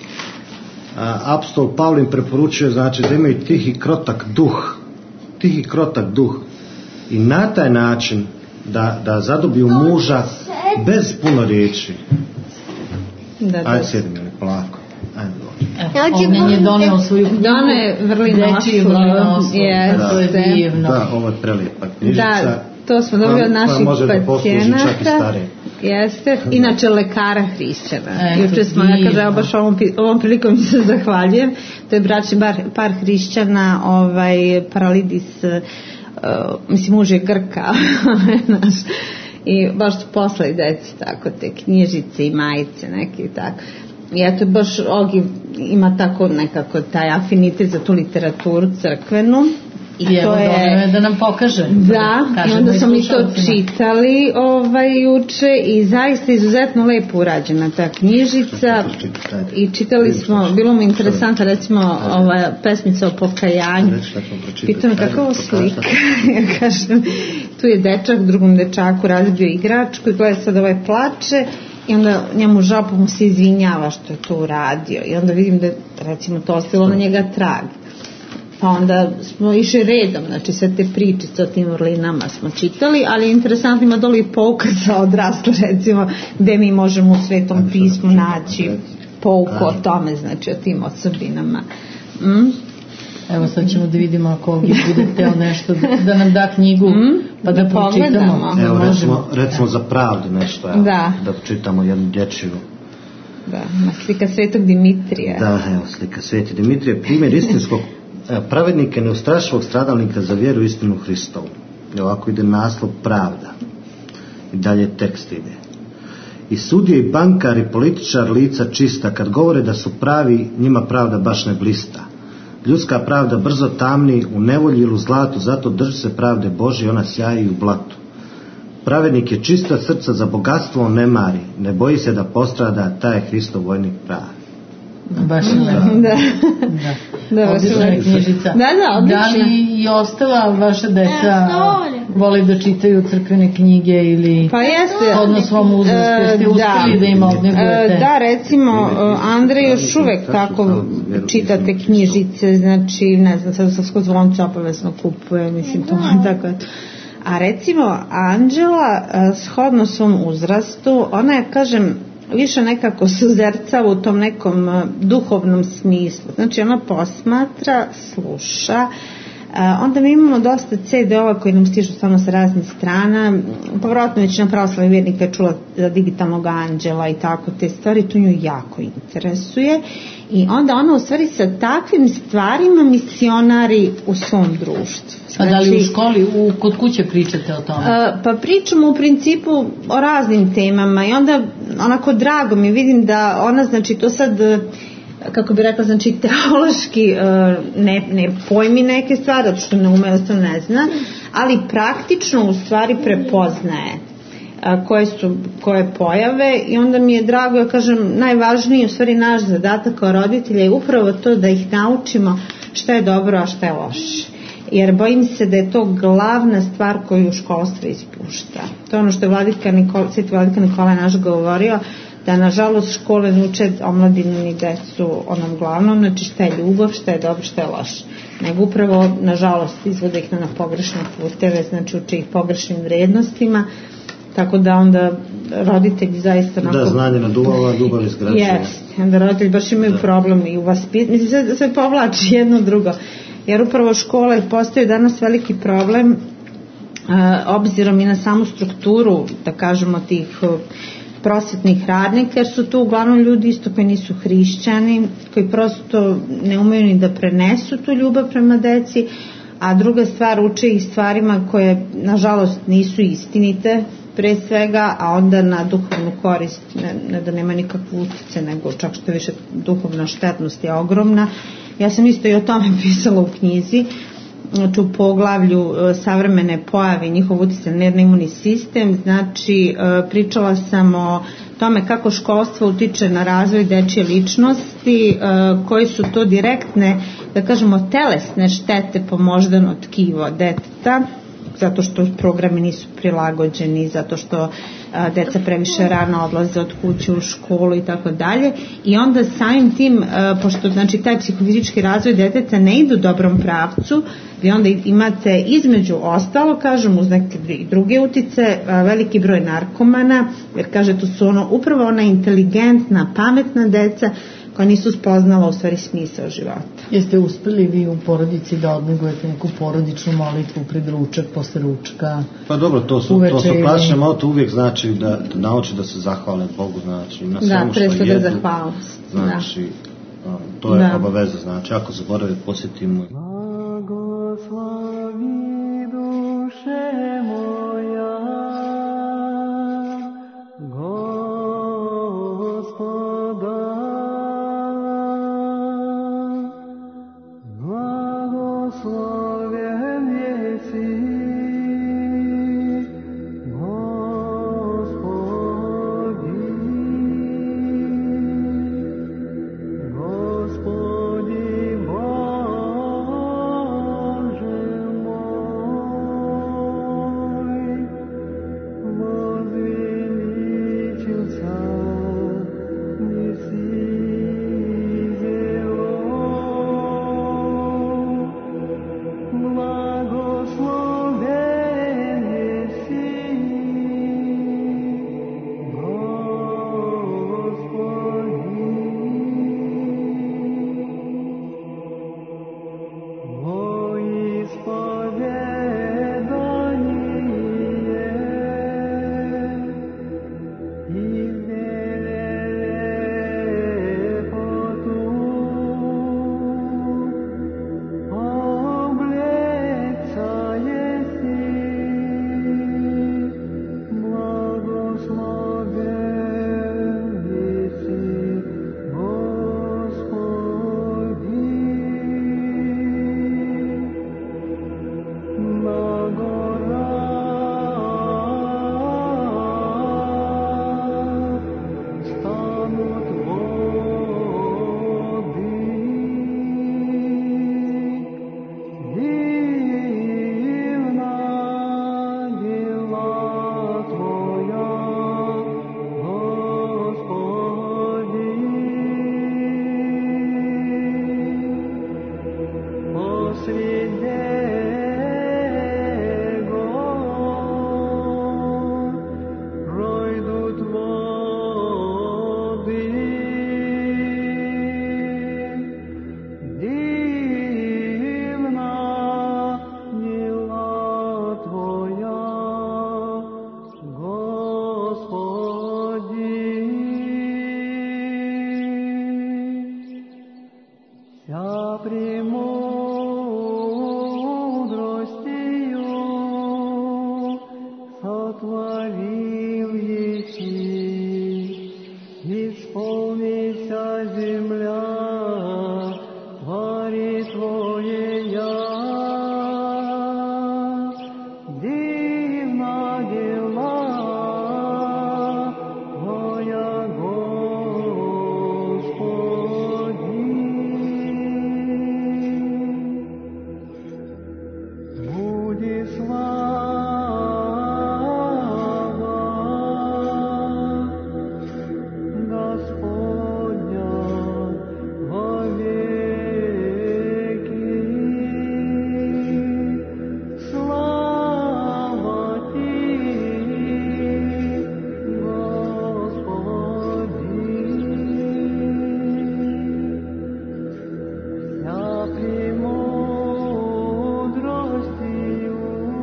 Speaker 3: apostol Pavle im preporučuje, znači, da imaju tihi krotak duh, tihi krotak duh i na taj način da, da zadobiju muža bez puno riječi. Da, da. Ajde, sjedim ili polako. Ajde,
Speaker 2: on je doneo svoju knjigu.
Speaker 4: Done vrli nosu.
Speaker 2: To je divno.
Speaker 3: Da, ovo je prelijepa knjižica.
Speaker 4: Da, to smo dobili od naših pacijenata. Jeste, inače lekara hrišćana. Juče smo, ja kažem, baš ovom, ovom prilikom se zahvaljujem. To je bračni par hrišćana, ovaj, Paralidis, uh, mislim, muž je Grka, naš. I baš su poslali deci tako te knjižice i majice neke i tako. I eto, baš Ogi ima tako nekako taj afinitet za tu literaturu crkvenu.
Speaker 2: I, I to je da nam pokaže.
Speaker 4: Da, i onda smo mi to čitali ovaj, juče i zaista izuzetno lepo urađena ta knjižica i čitali smo, bilo mi interesantno, recimo ova pesmica o pokajanju. Pitam kako ovo slika. Ja kažem, tu je dečak, drugom dečaku razbio igračku i gleda sad ovaj plače i onda njemu žao pa mu se izvinjava što je to uradio i onda vidim da recimo to ostalo na njega trag. Pa onda smo išli redom, znači sve te pričice o tim vrlinama smo čitali, ali interesantno ima dole i pouka za odrasle, recimo, gde mi možemo u Svetom pismu naći pouku o tome, znači o tim osobinama. Mm?
Speaker 2: Evo sad ćemo da vidimo ako ovdje bude hteo nešto da nam da knjigu, mm? pa da, da pročitamo.
Speaker 3: Evo recimo, recimo za pravdu nešto, evo, da. da čitamo jednu dječju.
Speaker 4: Da, slika Svetog Dimitrija.
Speaker 3: Da, evo slika Sveti Dimitrije, primjer istinskog pravednika neustrašivog stradalnika za vjeru istinu Hristovu. I ovako ide naslov pravda. I dalje tekst ide. I sudije i bankar i političar lica čista, kad govore da su pravi, njima pravda baš ne blista. Ljudska pravda brzo tamni u nevolji ili u zlatu, zato drži se pravde Božje, ona sjaji u blatu. Pravednik je čista srca, za bogatstvo on ne mari, ne boji se da postrada, taj je Hristov vojnik pravi.
Speaker 2: Baš je lepo.
Speaker 4: Da.
Speaker 2: Da. Odlična je knjižica.
Speaker 4: Da, da, odlična.
Speaker 2: Da li i ostala vaša deca vole da čitaju crkvene knjige ili
Speaker 4: pa jeste,
Speaker 2: odnos svom uzrastu, ste uspjeli da im odnegujete?
Speaker 4: Da, recimo Andrej još uvek tako čitate knjižice, znači ne znam, sad sa Savskog zvonca obavezno kupuje, mislim to tako. A recimo Anđela shodno svom uzrastu, ona je, kažem, više nekako suzercava u tom nekom uh, duhovnom smislu. Znači ona posmatra, sluša, uh, onda mi imamo dosta ce de ova koji nam stižu stvarno sa raznih strana, povratno većina pravoslavnih vjernika je čula za digitalnog anđela i tako te stvari, to nju jako interesuje i onda ona u stvari sa takvim stvarima misionari u svom društvu.
Speaker 2: Znači, a da li u školi, u, kod kuće pričate o tome?
Speaker 4: Uh, pa pričamo u principu o raznim temama i onda onako drago mi vidim da ona, znači to sad, kako bi rekla, znači teološki ne, ne pojmi neke stvari, zato što ne ume, ostalo ne zna, ali praktično u stvari prepoznaje koje su koje pojave i onda mi je drago, ja kažem, najvažniji u stvari naš zadatak kao roditelja je upravo to da ih naučimo šta je dobro, a šta je loše. Jer bojim se da je to glavna stvar koju školstvo ispušta. To je ono što je Vladika Nikola, sveti Vladika Nikola naš govorio, da nažalost škole ne uče omladinu ni decu onom glavnom, znači šta je ljubav, šta je dobro, šta je loše. Nego upravo, nažalost, izvode ih na pogrešne puteve, znači uče ih pogrešnim vrednostima, tako da onda roditelji zaista...
Speaker 3: Da, znanje naduvava, ljubav izgrađuje.
Speaker 4: Jeste, onda roditelji baš imaju da. problem i u vaspitanju, mislim, sve, sve povlači jedno drugo. Jer upravo škole postaju danas veliki problem a, obzirom i na samu strukturu, da kažemo, tih prosvetnih radnika, jer su tu uglavnom ljudi isto koji nisu hrišćani, koji prosto ne umeju ni da prenesu tu ljubav prema deci, a druga stvar, uče ih stvarima koje nažalost nisu istinite pre svega, a onda na duhovnu korist ne, ne da nema nikakvu utice, nego čak što više duhovna štetnost je ogromna. Ja sam isto i o tome pisala u knjizi, znači u poglavlju savremene pojave i njihov utjecaj na nervni imunni sistem, znači pričala sam o tome kako školstvo utiče na razvoj dečje ličnosti, koji su to direktne da kažemo, telesne štete po moždano tkivo deteta, zato što programi nisu prilagođeni, zato što a, deca previše rano odlaze od kuće u školu i tako dalje. I onda samim tim, a, pošto znači taj psihofizički razvoj deteta ne ide u dobrom pravcu, vi onda imate između ostalo, kažem, uz neke druge utice, a, veliki broj narkomana, jer kaže, to su ono, upravo ona inteligentna, pametna deca koja nisu spoznala u stvari smisao života.
Speaker 2: Jeste uspeli vi u porodici da odnegujete neku porodičnu molitvu pred ručak, posle ručka?
Speaker 3: Pa dobro, to su, to su klasične molitve, uvijek znači da, da nauči da se zahvale Bogu, znači na svemu što jedu. Da, pre svega zahvalnost. Znači, da. To je da. Obaveza, znači ako zaboravi, posjetimo.
Speaker 5: Blagoslovi duše moja, Gospoda. Blagosloven jesi, Gospodi, Gospodi Bože moj, возвеличился неси зело. Благословен еси, Господи, во исповедание и лепоту облеца еси, благословен еси, Господи, на горах станут воды, дивна дела Твоя, Господи. Посреди гор пройдут воды, дивна дела Твоя, Господи. Вся премудростью сотворил еси, исполнися земля твори Твоея. Дивна дела Твоя, Господи. Буди слава Господня вовеки. Слава Ти, Господи. Вся премудростью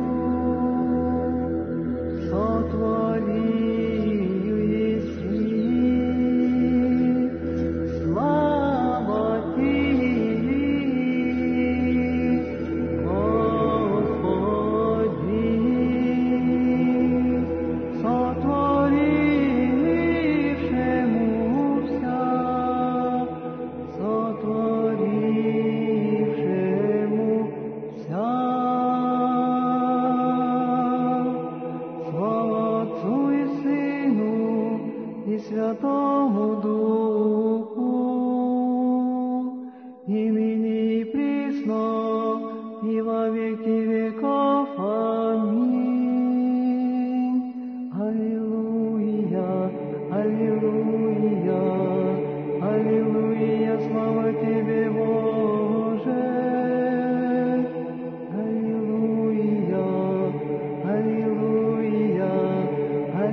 Speaker 5: сотворил еси. Слава Ти, Господи, сотворившему вся, сотворившему вся. Слава Отцу и Сыну и Святому Духу, и ныне и присно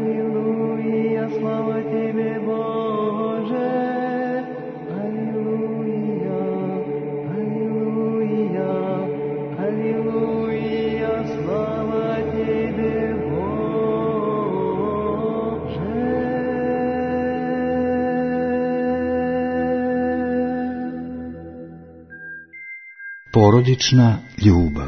Speaker 5: Аллилуйя, слава Тебе, Боже. Аллилуйя, аллилуйя, аллилуйя, слава Тебе, Боже.
Speaker 1: Porodična ljubav.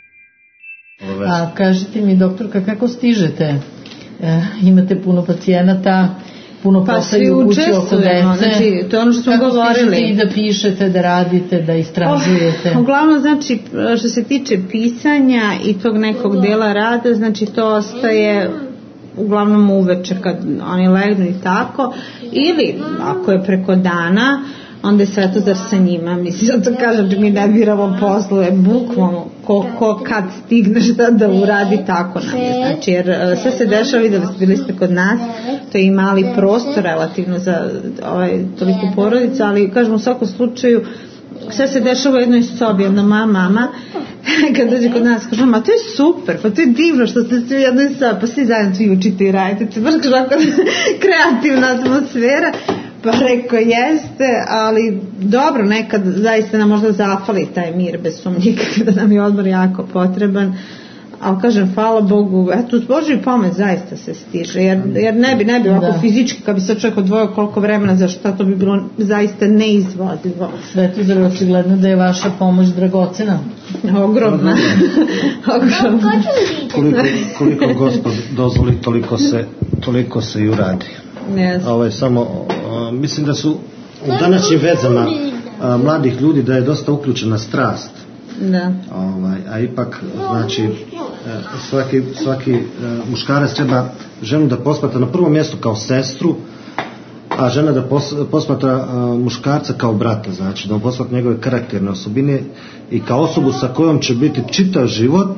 Speaker 2: A kažite mi, doktorka, kako stižete? E, imate puno pacijenata, puno
Speaker 4: Pa
Speaker 2: posla
Speaker 4: svi
Speaker 2: i u kući oko
Speaker 4: učestvujemo,
Speaker 2: dece.
Speaker 4: znači to je ono što smo
Speaker 2: Kako
Speaker 4: govorili.
Speaker 2: stižete i da pišete, da radite, da istražujete?
Speaker 4: Oh, uglavnom, znači, što se tiče pisanja i tog nekog dela rada, znači to ostaje uglavnom uveče kad oni legnu i tako, ili ako je preko dana, onda je Svetozar sa njima. Mislim, zato kažem da mi ne biramo poslove, bukvalno ko, ko kad stigne šta da uradi, tako nam je. Znači, jer e, sve se dešava, videli ste, bili ste kod nas, to je i mali prostor relativno za ovaj, toliko porodica, ali kažem u svakom slučaju sve se dešava u jednoj sobi. Jedna moja mama kad dođe kod nas kaže, ma to je super, pa to je divno što ste svi u jednoj sobi, pa svi zajedno svi učite i radite, baš kaže ovako kreativna atmosfera. Pa rekao jeste, ali dobro, nekad zaista nam možda zafali taj mir bez sumnje, kada nam je odmor jako potreban, ali kažem, hvala Bogu, eto, uz Božju pomoć zaista se stiže, jer, jer ne bi, ne bi ovako
Speaker 2: Da.
Speaker 4: fizički, kad bi se čovjek odvojio koliko vremena, za šta to bi bilo zaista neizvodljivo.
Speaker 2: Svetozar, očigledno da je vaša pomoć dragocena.
Speaker 4: Ogromna. Ogromna.
Speaker 3: Koliko, koliko Gospod dozvoli, toliko se, toliko se i uradi.
Speaker 4: Yes.
Speaker 3: Ovo je samo, a, mislim da su u današnjim vezama a, mladih ljudi da je dosta uključena strast.
Speaker 4: Da.
Speaker 3: Ovaj, a ipak, znači, e, svaki, svaki e, muškarac treba ženu da posmatra na prvom mjestu kao sestru, a žena da pos, posmatra e, muškarca kao brata, znači da on posmatra njegove karakterne osobine i kao osobu sa kojom će biti čitav život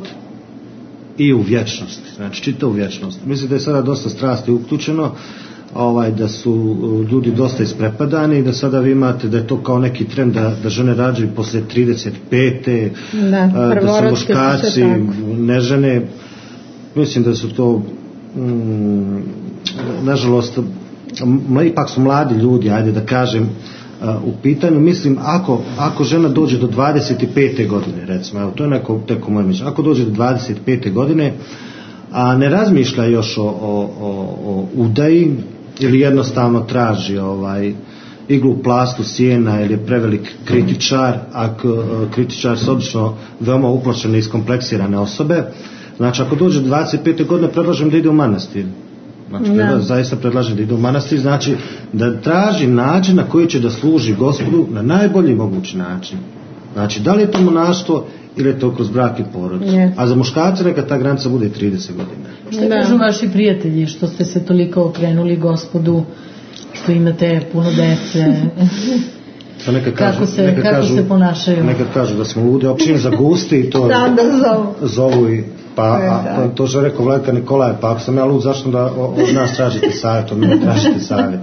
Speaker 3: i u vječnosti, znači čitav u vječnosti. Mislim da je sada dosta strasti uključeno, ovaj, da su ljudi dosta isprepadani i da sada vi imate da je to kao neki trend da, da žene rađaju poslije trideset pete,
Speaker 4: Da,
Speaker 3: a, da se
Speaker 4: prvorodke su
Speaker 3: muškarci
Speaker 4: sve tako.
Speaker 3: ne žene. Mislim da su to mm, nažalost m, ipak su mladi ljudi, ajde da kažem, a, u pitanju. Mislim, ako, ako žena dođe do dvadeset pete godine, recimo, evo, to je neko, teko moje mišljenje, ako dođe do dvadeset pete godine, a ne razmišlja još o, o, o, o udaji ili jednostavno traži ovaj iglu plastu sjena ili je prevelik kritičar, a k, kritičar su obično veoma uplošene i iskompleksirane osobe, znači ako dođe do dvadeset pete godine predlažem da ide u manastir. Znači, predla, zaista predlažem da ide u manastir, znači da traži način na koji će da služi Gospodu na najbolji mogući način. Znači, da li je to monaštvo ili je to kroz brak i porodicu.
Speaker 4: Yes.
Speaker 3: A za muškarce neka ta granica bude trideset godina.
Speaker 2: Šta
Speaker 4: Da.
Speaker 2: kažu vaši prijatelji, što ste se toliko okrenuli Gospodu, što imate puno dece?
Speaker 3: Pa neka
Speaker 2: Kako
Speaker 3: kažu,
Speaker 2: se-
Speaker 3: neka
Speaker 2: kako
Speaker 3: kažu,
Speaker 2: se ponašaju?
Speaker 3: Neka kažu da smo ludi, općin zagusti i to
Speaker 4: Da, da zovu.
Speaker 3: zovu i pa,
Speaker 4: E,
Speaker 3: a,
Speaker 4: da.
Speaker 3: pa to što je rekao Vladika Nikolaj, pa ako sam ja lud, zašto da o- od nas tražite savjet, od mene tražite savjet.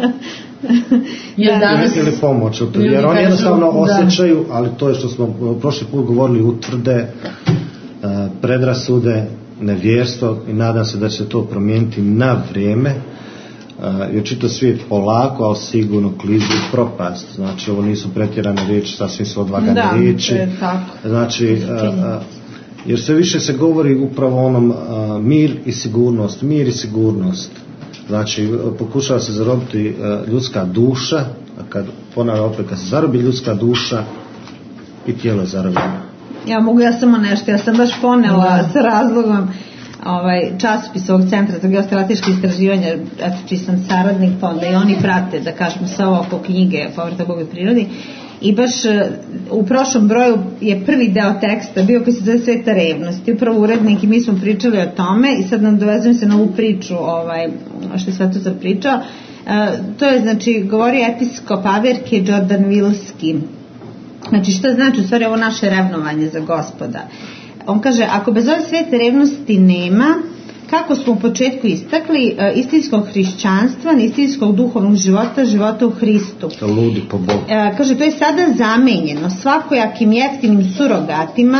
Speaker 2: Jer danas
Speaker 3: Ili, ili pomoć, jer
Speaker 2: ljudi
Speaker 3: oni
Speaker 2: kažu,
Speaker 3: jednostavno
Speaker 2: da.
Speaker 3: osjećaju, ali to je što smo uh, prošli put govorili, utvrde, uh, predrasude, nevjerstvo i nadam se da će to promijeniti na vrijeme, uh, jer čitav svijet polako, ali sigurno klizi u propast. Znači, ovo nisu pretjerane riječi, sasvim su odvagane
Speaker 4: Da,
Speaker 3: riječi.
Speaker 4: to je tako.
Speaker 3: Znači, uh, uh, jer sve više se govori upravo o onom uh, mir i sigurnost, mir i sigurnost. Znači, pokušava se zarobiti uh, ljudska duša, a kad ponavlja opet, kad se zarobi ljudska duša i tijelo je zarobljeno.
Speaker 4: Ja mogu ja samo nešto, ja sam baš ponela sa razlogom ovaj, časopis ovog centra za geostrateške istraživanja, eto čiji sam saradnik, pa onda i oni prate, da kažemo, sve ovo oko knjige Povrata Bogu i prirodi. I baš e, u prošlom broju je prvi deo teksta bio koji se zove Sveta revnost. I upravo urednik i mi smo pričali o tome i sad nam dovezujem se na ovu priču ovaj, što je Svetozar pričao. E, to je, znači, govori episkop Averke Jordanvilski. Znači, što znači u stvari ovo naše revnovanje za Gospoda? On kaže, ako bez ove svete revnosti nema, kako smo u početku istakli, e, istinskog hrišćanstva, istinskog duhovnog života, života u Hristu.
Speaker 3: Ludi po Bogu.
Speaker 4: E, kaže, to je sada zamenjeno svakojakim jeftinim surogatima,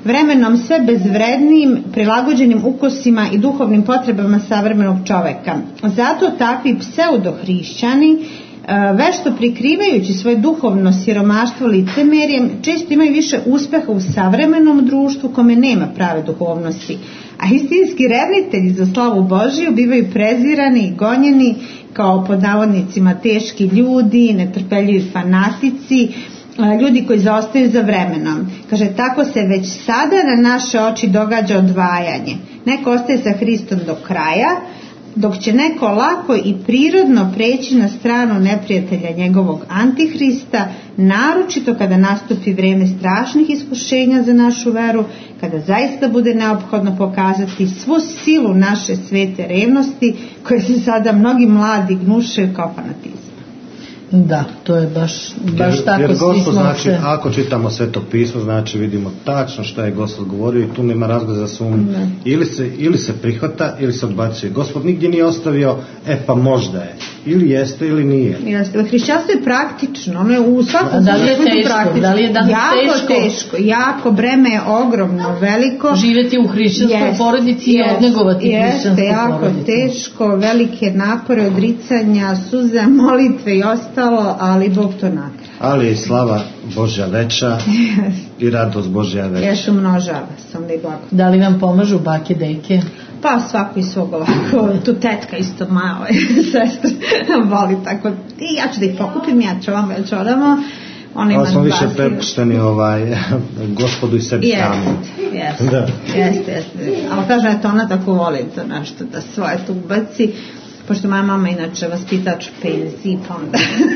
Speaker 4: vremenom sve bezvrednijim, prilagođenim ukusima i duhovnim potrebama savremenog čoveka. Zato takvi pseudohrišćani, vešto prikrivajući svoje duhovno siromaštvo licemerjem, često imaju više uspeha u savremenom društvu kome nema prave duhovnosti. A istinski revnitelji za slavu Božiju bivaju prezirani i gonjeni kao pod navodnicima teški ljudi, netrpeljivi fanatici, ljudi koji zaostaju za vremenom. Kaže, tako se već sada na naše oči događa odvajanje. Neko ostaje sa Hristom do kraja, dok će neko lako i prirodno preći na stranu neprijatelja njegovog Antihrista, naročito kada nastupi vreme strašnih iskušenja za našu veru, kada zaista bude neophodno pokazati svu silu naše svete revnosti, koje se sada mnogi mladi gnušaju kao fanatizam.
Speaker 2: Da, to je baš, baš
Speaker 3: jer,
Speaker 2: tako.
Speaker 3: jer Gospod, znači,
Speaker 2: se...
Speaker 3: ako čitamo Sveto pismo, znači vidimo tačno šta je Gospod govorio i tu nema razloga za sumnju. Ili se, ili se prihvata, ili se odbacuje. Gospod nigdje nije ostavio, e pa možda je. Ili jeste, ili nije.
Speaker 4: Jeste. Hrišćanstvo je praktično. Ono je u svakom
Speaker 2: da li je teško? Da li je danas
Speaker 4: jako
Speaker 2: teško?
Speaker 4: teško. Jako, breme je ogromno, veliko.
Speaker 2: Živjeti u hrišćanskoj jest, porodici i odnegovati hrišćansku porodicu.
Speaker 4: Jeste, jako teško, velike napore, odricanja, suze, molitve i ostalo, ali Bog to nagradi.
Speaker 3: Ali je slava Božja veća i radost Božja veća.
Speaker 4: Jesu množava sam da i blago.
Speaker 2: Da li vam pomažu bake, deke?
Speaker 4: Pa svako iz svog ovako, tu tetka isto moja ovaj, sestra voli tako, i ja ću da ih pokupim, ja ću vam, ja ću odamo.
Speaker 3: Ali smo više prepušteni ovaj, Gospodu i sebi sami.
Speaker 4: Jeste, jeste, jeste, jeste. Ali kaže, eto, ona tako voli to nešto da svoje tu ubaci. Pošto moja mama inače vaspitač penziji, pa onda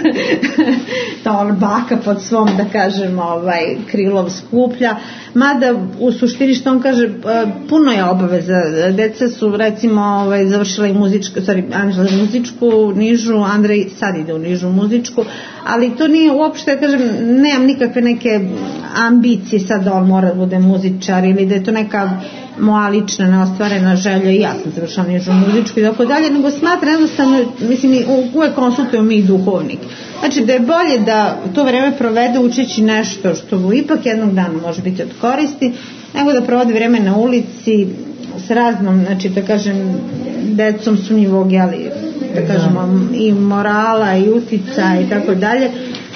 Speaker 4: ta baka pod svom, da kažem, ovaj, krilom skuplja. Mada u suštini što on kaže, puno je obaveza. Deca su recimo ovaj, završila i muzičku, sorry, Anđela muzičku, nižu, Andrej sad ide u nižu muzičku, ali to nije uopšte, kažem, nemam nikakve neke ambicije sad da on mora da bude muzičar ili da je to neka moja lična neostvarena želja i ja sam završala nižu muzičku i tako dalje, nego smatram jednostavno, mislim, uvek konsultujemo mi i duhovnik. Znači da je bolje da to vreme provede učeći nešto što mu ipak jednog dana može biti od koristi, nego da provodi vreme na ulici s raznom, znači da kažem, decom sumnjivog, jeli, da kažemo, i morala i utica i tako dalje.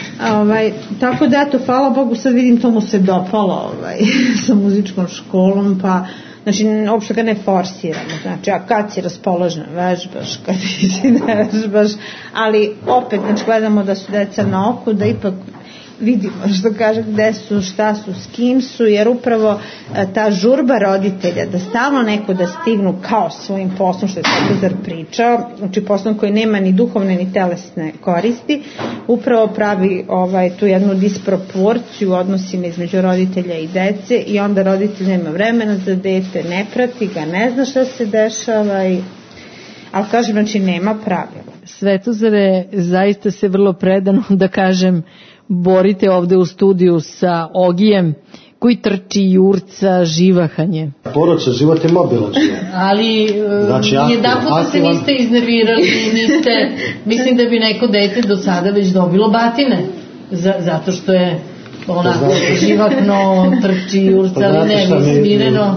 Speaker 4: Ovaj, tako da eto, hvala Bogu, sad vidim to mu se dopalo ovaj, sa muzičkom školom, pa znači uopšte ga ne forsiramo, znači a kad si raspoložena vežbaš, kad si ne vežbaš, ali opet znači gledamo da su deca na oku, da ipak vidimo što kaže gde su, šta su, s kim su, jer upravo ta žurba roditelja da stalno neko da stignu kao svojim poslom, što je Svetozar pričao, znači poslom koji nema ni duhovne ni telesne koristi, upravo pravi ovaj, tu jednu disproporciju u odnosima između roditelja i dece i onda roditelj nema vremena za dete, ne prati ga, ne zna šta se dešava i ali kažem, znači nema pravila.
Speaker 2: Svetozare, zaista se vrlo predano, da kažem, borite ovde u studiju sa Ogijem koji trči, jurca, živahanje.
Speaker 3: Poroče, život je mobilan.
Speaker 2: Ali znači, jedan puta se niste iznervirali i niste, mislim da bi neko dete do sada već dobilo batine, za, zato što je onako živahno, trči, jurca, ali ne, mi smireno.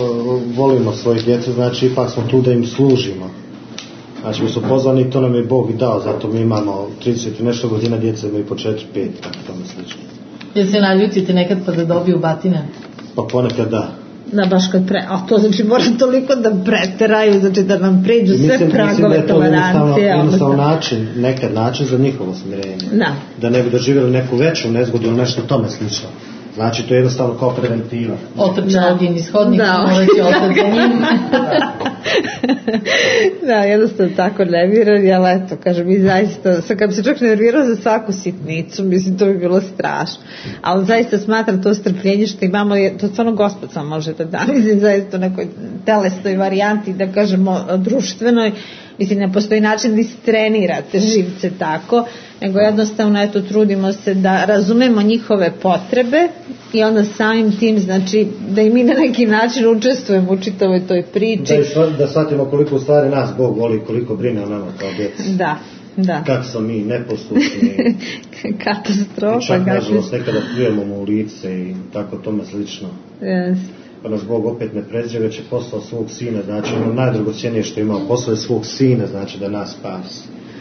Speaker 3: Volimo svoje djece, znači ipak smo tu da im služimo. Znači mi su pozvani i to nam je Bog dao, zato mi imamo trideset i nešto godina, djeca imaju po četiri pet, tako tome slično.
Speaker 2: Jel se naljutite nekad pa da dobiju batine?
Speaker 3: Pa ponekad da.
Speaker 4: Da, baš kad pre, a to znači mora toliko da preteraju, znači da nam pređu sve
Speaker 3: mislim,
Speaker 4: pragove
Speaker 3: mislim
Speaker 4: tolerancije.
Speaker 3: Jednostavno način, nekad način za njihovo smirenje.
Speaker 4: Da.
Speaker 3: Da ne bi doživjeli neku veću nezgodu ili nešto tome slično. Znači to je jednostavno kao preventiva.
Speaker 2: Otrča Ogin iz hodnika, morati ostati za njim.
Speaker 4: Da, jednostavno tako nerviran, ali eto, kažem, i zaista, sad kad bi se čak nervirao za svaku sitnicu, mislim, to bi bilo strašno. Ali zaista smatram to strpljenje što imamo, to stvarno Gospod sam može da da, mislim, zaista u nekoj telesnoj varijanti, da kažemo, društvenoj, mislim, ne postoji način da istrenirate živce tako, nego jednostavno, eto, trudimo se da razumemo njihove potrebe i onda samim tim, znači, da i mi na neki način učestvujemo u čitavoj toj priči.
Speaker 3: Da, da shvatimo koliko u stvari nas Bog voli, koliko brine o nama kao djeci.
Speaker 4: Da. Da.
Speaker 3: Kako smo mi neposlušni.
Speaker 4: Katastrofa.
Speaker 3: Čak nažalost nekada pljujemo mu u lice i tako tome slično.
Speaker 4: Yes.
Speaker 3: Pa nas Bog opet ne prezire, već je poslao svog sina, znači ono najdragocjenije što je imao, poslao je svog sina, znači da nas spasi.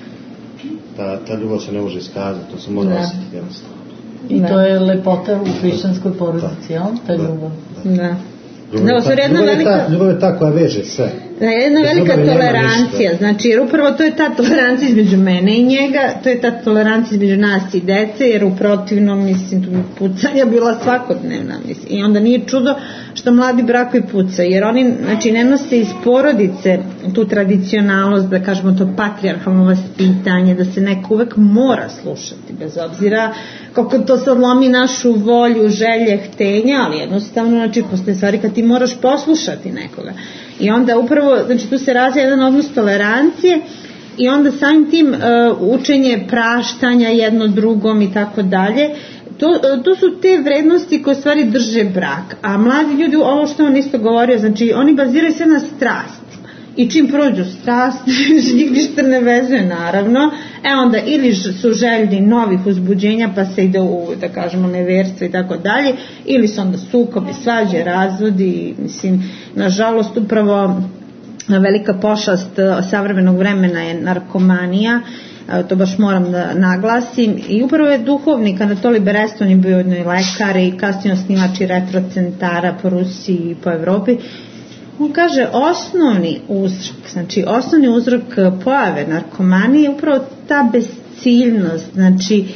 Speaker 3: Ta, ta ljubav se ne može iskazati, to se mora
Speaker 4: Da.
Speaker 3: osjetiti jednostavno.
Speaker 2: I
Speaker 4: Da.
Speaker 2: to je lepota u hrišćanskoj porodici, jel? Ta
Speaker 3: Da.
Speaker 2: ljubav.
Speaker 4: Da.
Speaker 3: Ljubav,
Speaker 4: Da,
Speaker 3: je
Speaker 4: u stvari
Speaker 3: ta,
Speaker 4: jedna
Speaker 3: ljubav, je
Speaker 4: velika-
Speaker 3: ta, ljubav je ta koja veže sve.
Speaker 4: Da, jedna
Speaker 3: Bez
Speaker 4: velika
Speaker 3: ljubavi nema
Speaker 4: tolerancija,
Speaker 3: ništa.
Speaker 4: znači jer upravo to je ta tolerancija između mene i njega, to je ta tolerancija između nas i dece, jer u protivnom, mislim, tu bi pucanja bila svakodnevna, mislim, i onda nije čudo što mladi brakovi pucaju, jer oni, znači, ne nose iz porodice tu tradicionalnost, da kažemo to patrijarhalno vaspitanje, da se neko uvek mora slušati, bez obzira kako to sad lomi našu volju, želje, htenja, ali jednostavno, znači, postoje stvari kad ti moraš poslušati nekoga. I onda upravo, znači tu se razvija jedan odnos tolerancije i onda samim tim uh, učenje praštanja jedno drugom i tako dalje. To, uh, to su te vrednosti koje stvari drže brak. A mladi ljudi, ovo što on isto govorio, znači oni baziraju sve na strast. I čim prođu strast, njih ništa ne vezuje naravno, e onda ili su željni novih uzbuđenja pa se ide u, da kažemo, neverstvo i tako dalje, ili su onda sukobi, svađe, razvodi, mislim, nažalost upravo velika pošast savremenog vremena je narkomanija, to baš moram da naglasim, i upravo je duhovnik Anatoli Bereston, on je bio jedno i lekar i kasnije osnivač i retrocentara po Rusiji i po Evropi. On kaže osnovni uzrok, znači osnovni uzrok pojave narkomanije je upravo ta besciljnost, znači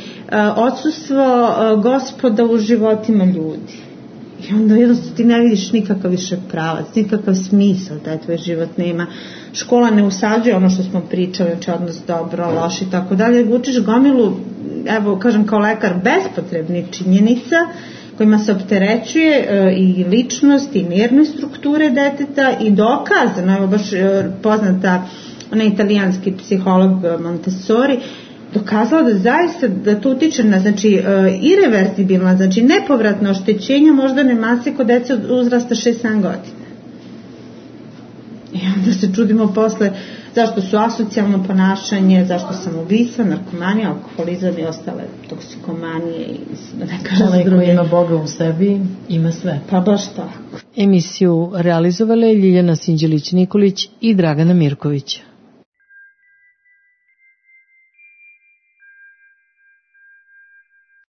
Speaker 4: odsustvo Gospoda u životima ljudi. I onda jednostavno ti ne vidiš nikakav više pravac, nikakav smisao taj tvoj život nema. Škola ne usađuje ono što smo pričali, znači odnos dobro, loš i tako dalje. Učiš gomilu, evo kažem kao lekar, bespotrebnih činjenica kojima se opterećuje e, i ličnost i nervne strukture deteta i dokazano, evo baš e, poznata onaj italijanski psiholog Montessori dokazala da zaista da to utiče na, znači, e, ireverzibilna, znači nepovratno oštećenje moždane mase kod dece od uzrasta šest sedam godina. I onda se čudimo posle zašto su asocijalno ponašanje, zašto samoubistva, narkomanija, alkoholizam i ostale toksikomanije i da ne kažem
Speaker 2: Onaj
Speaker 4: druge.
Speaker 2: koji ima Boga u sebi, ima sve.
Speaker 4: Pa baš tako.
Speaker 2: Emisiju realizovale Ljiljana Sinđelić-Nikolić i Dragana Mirković.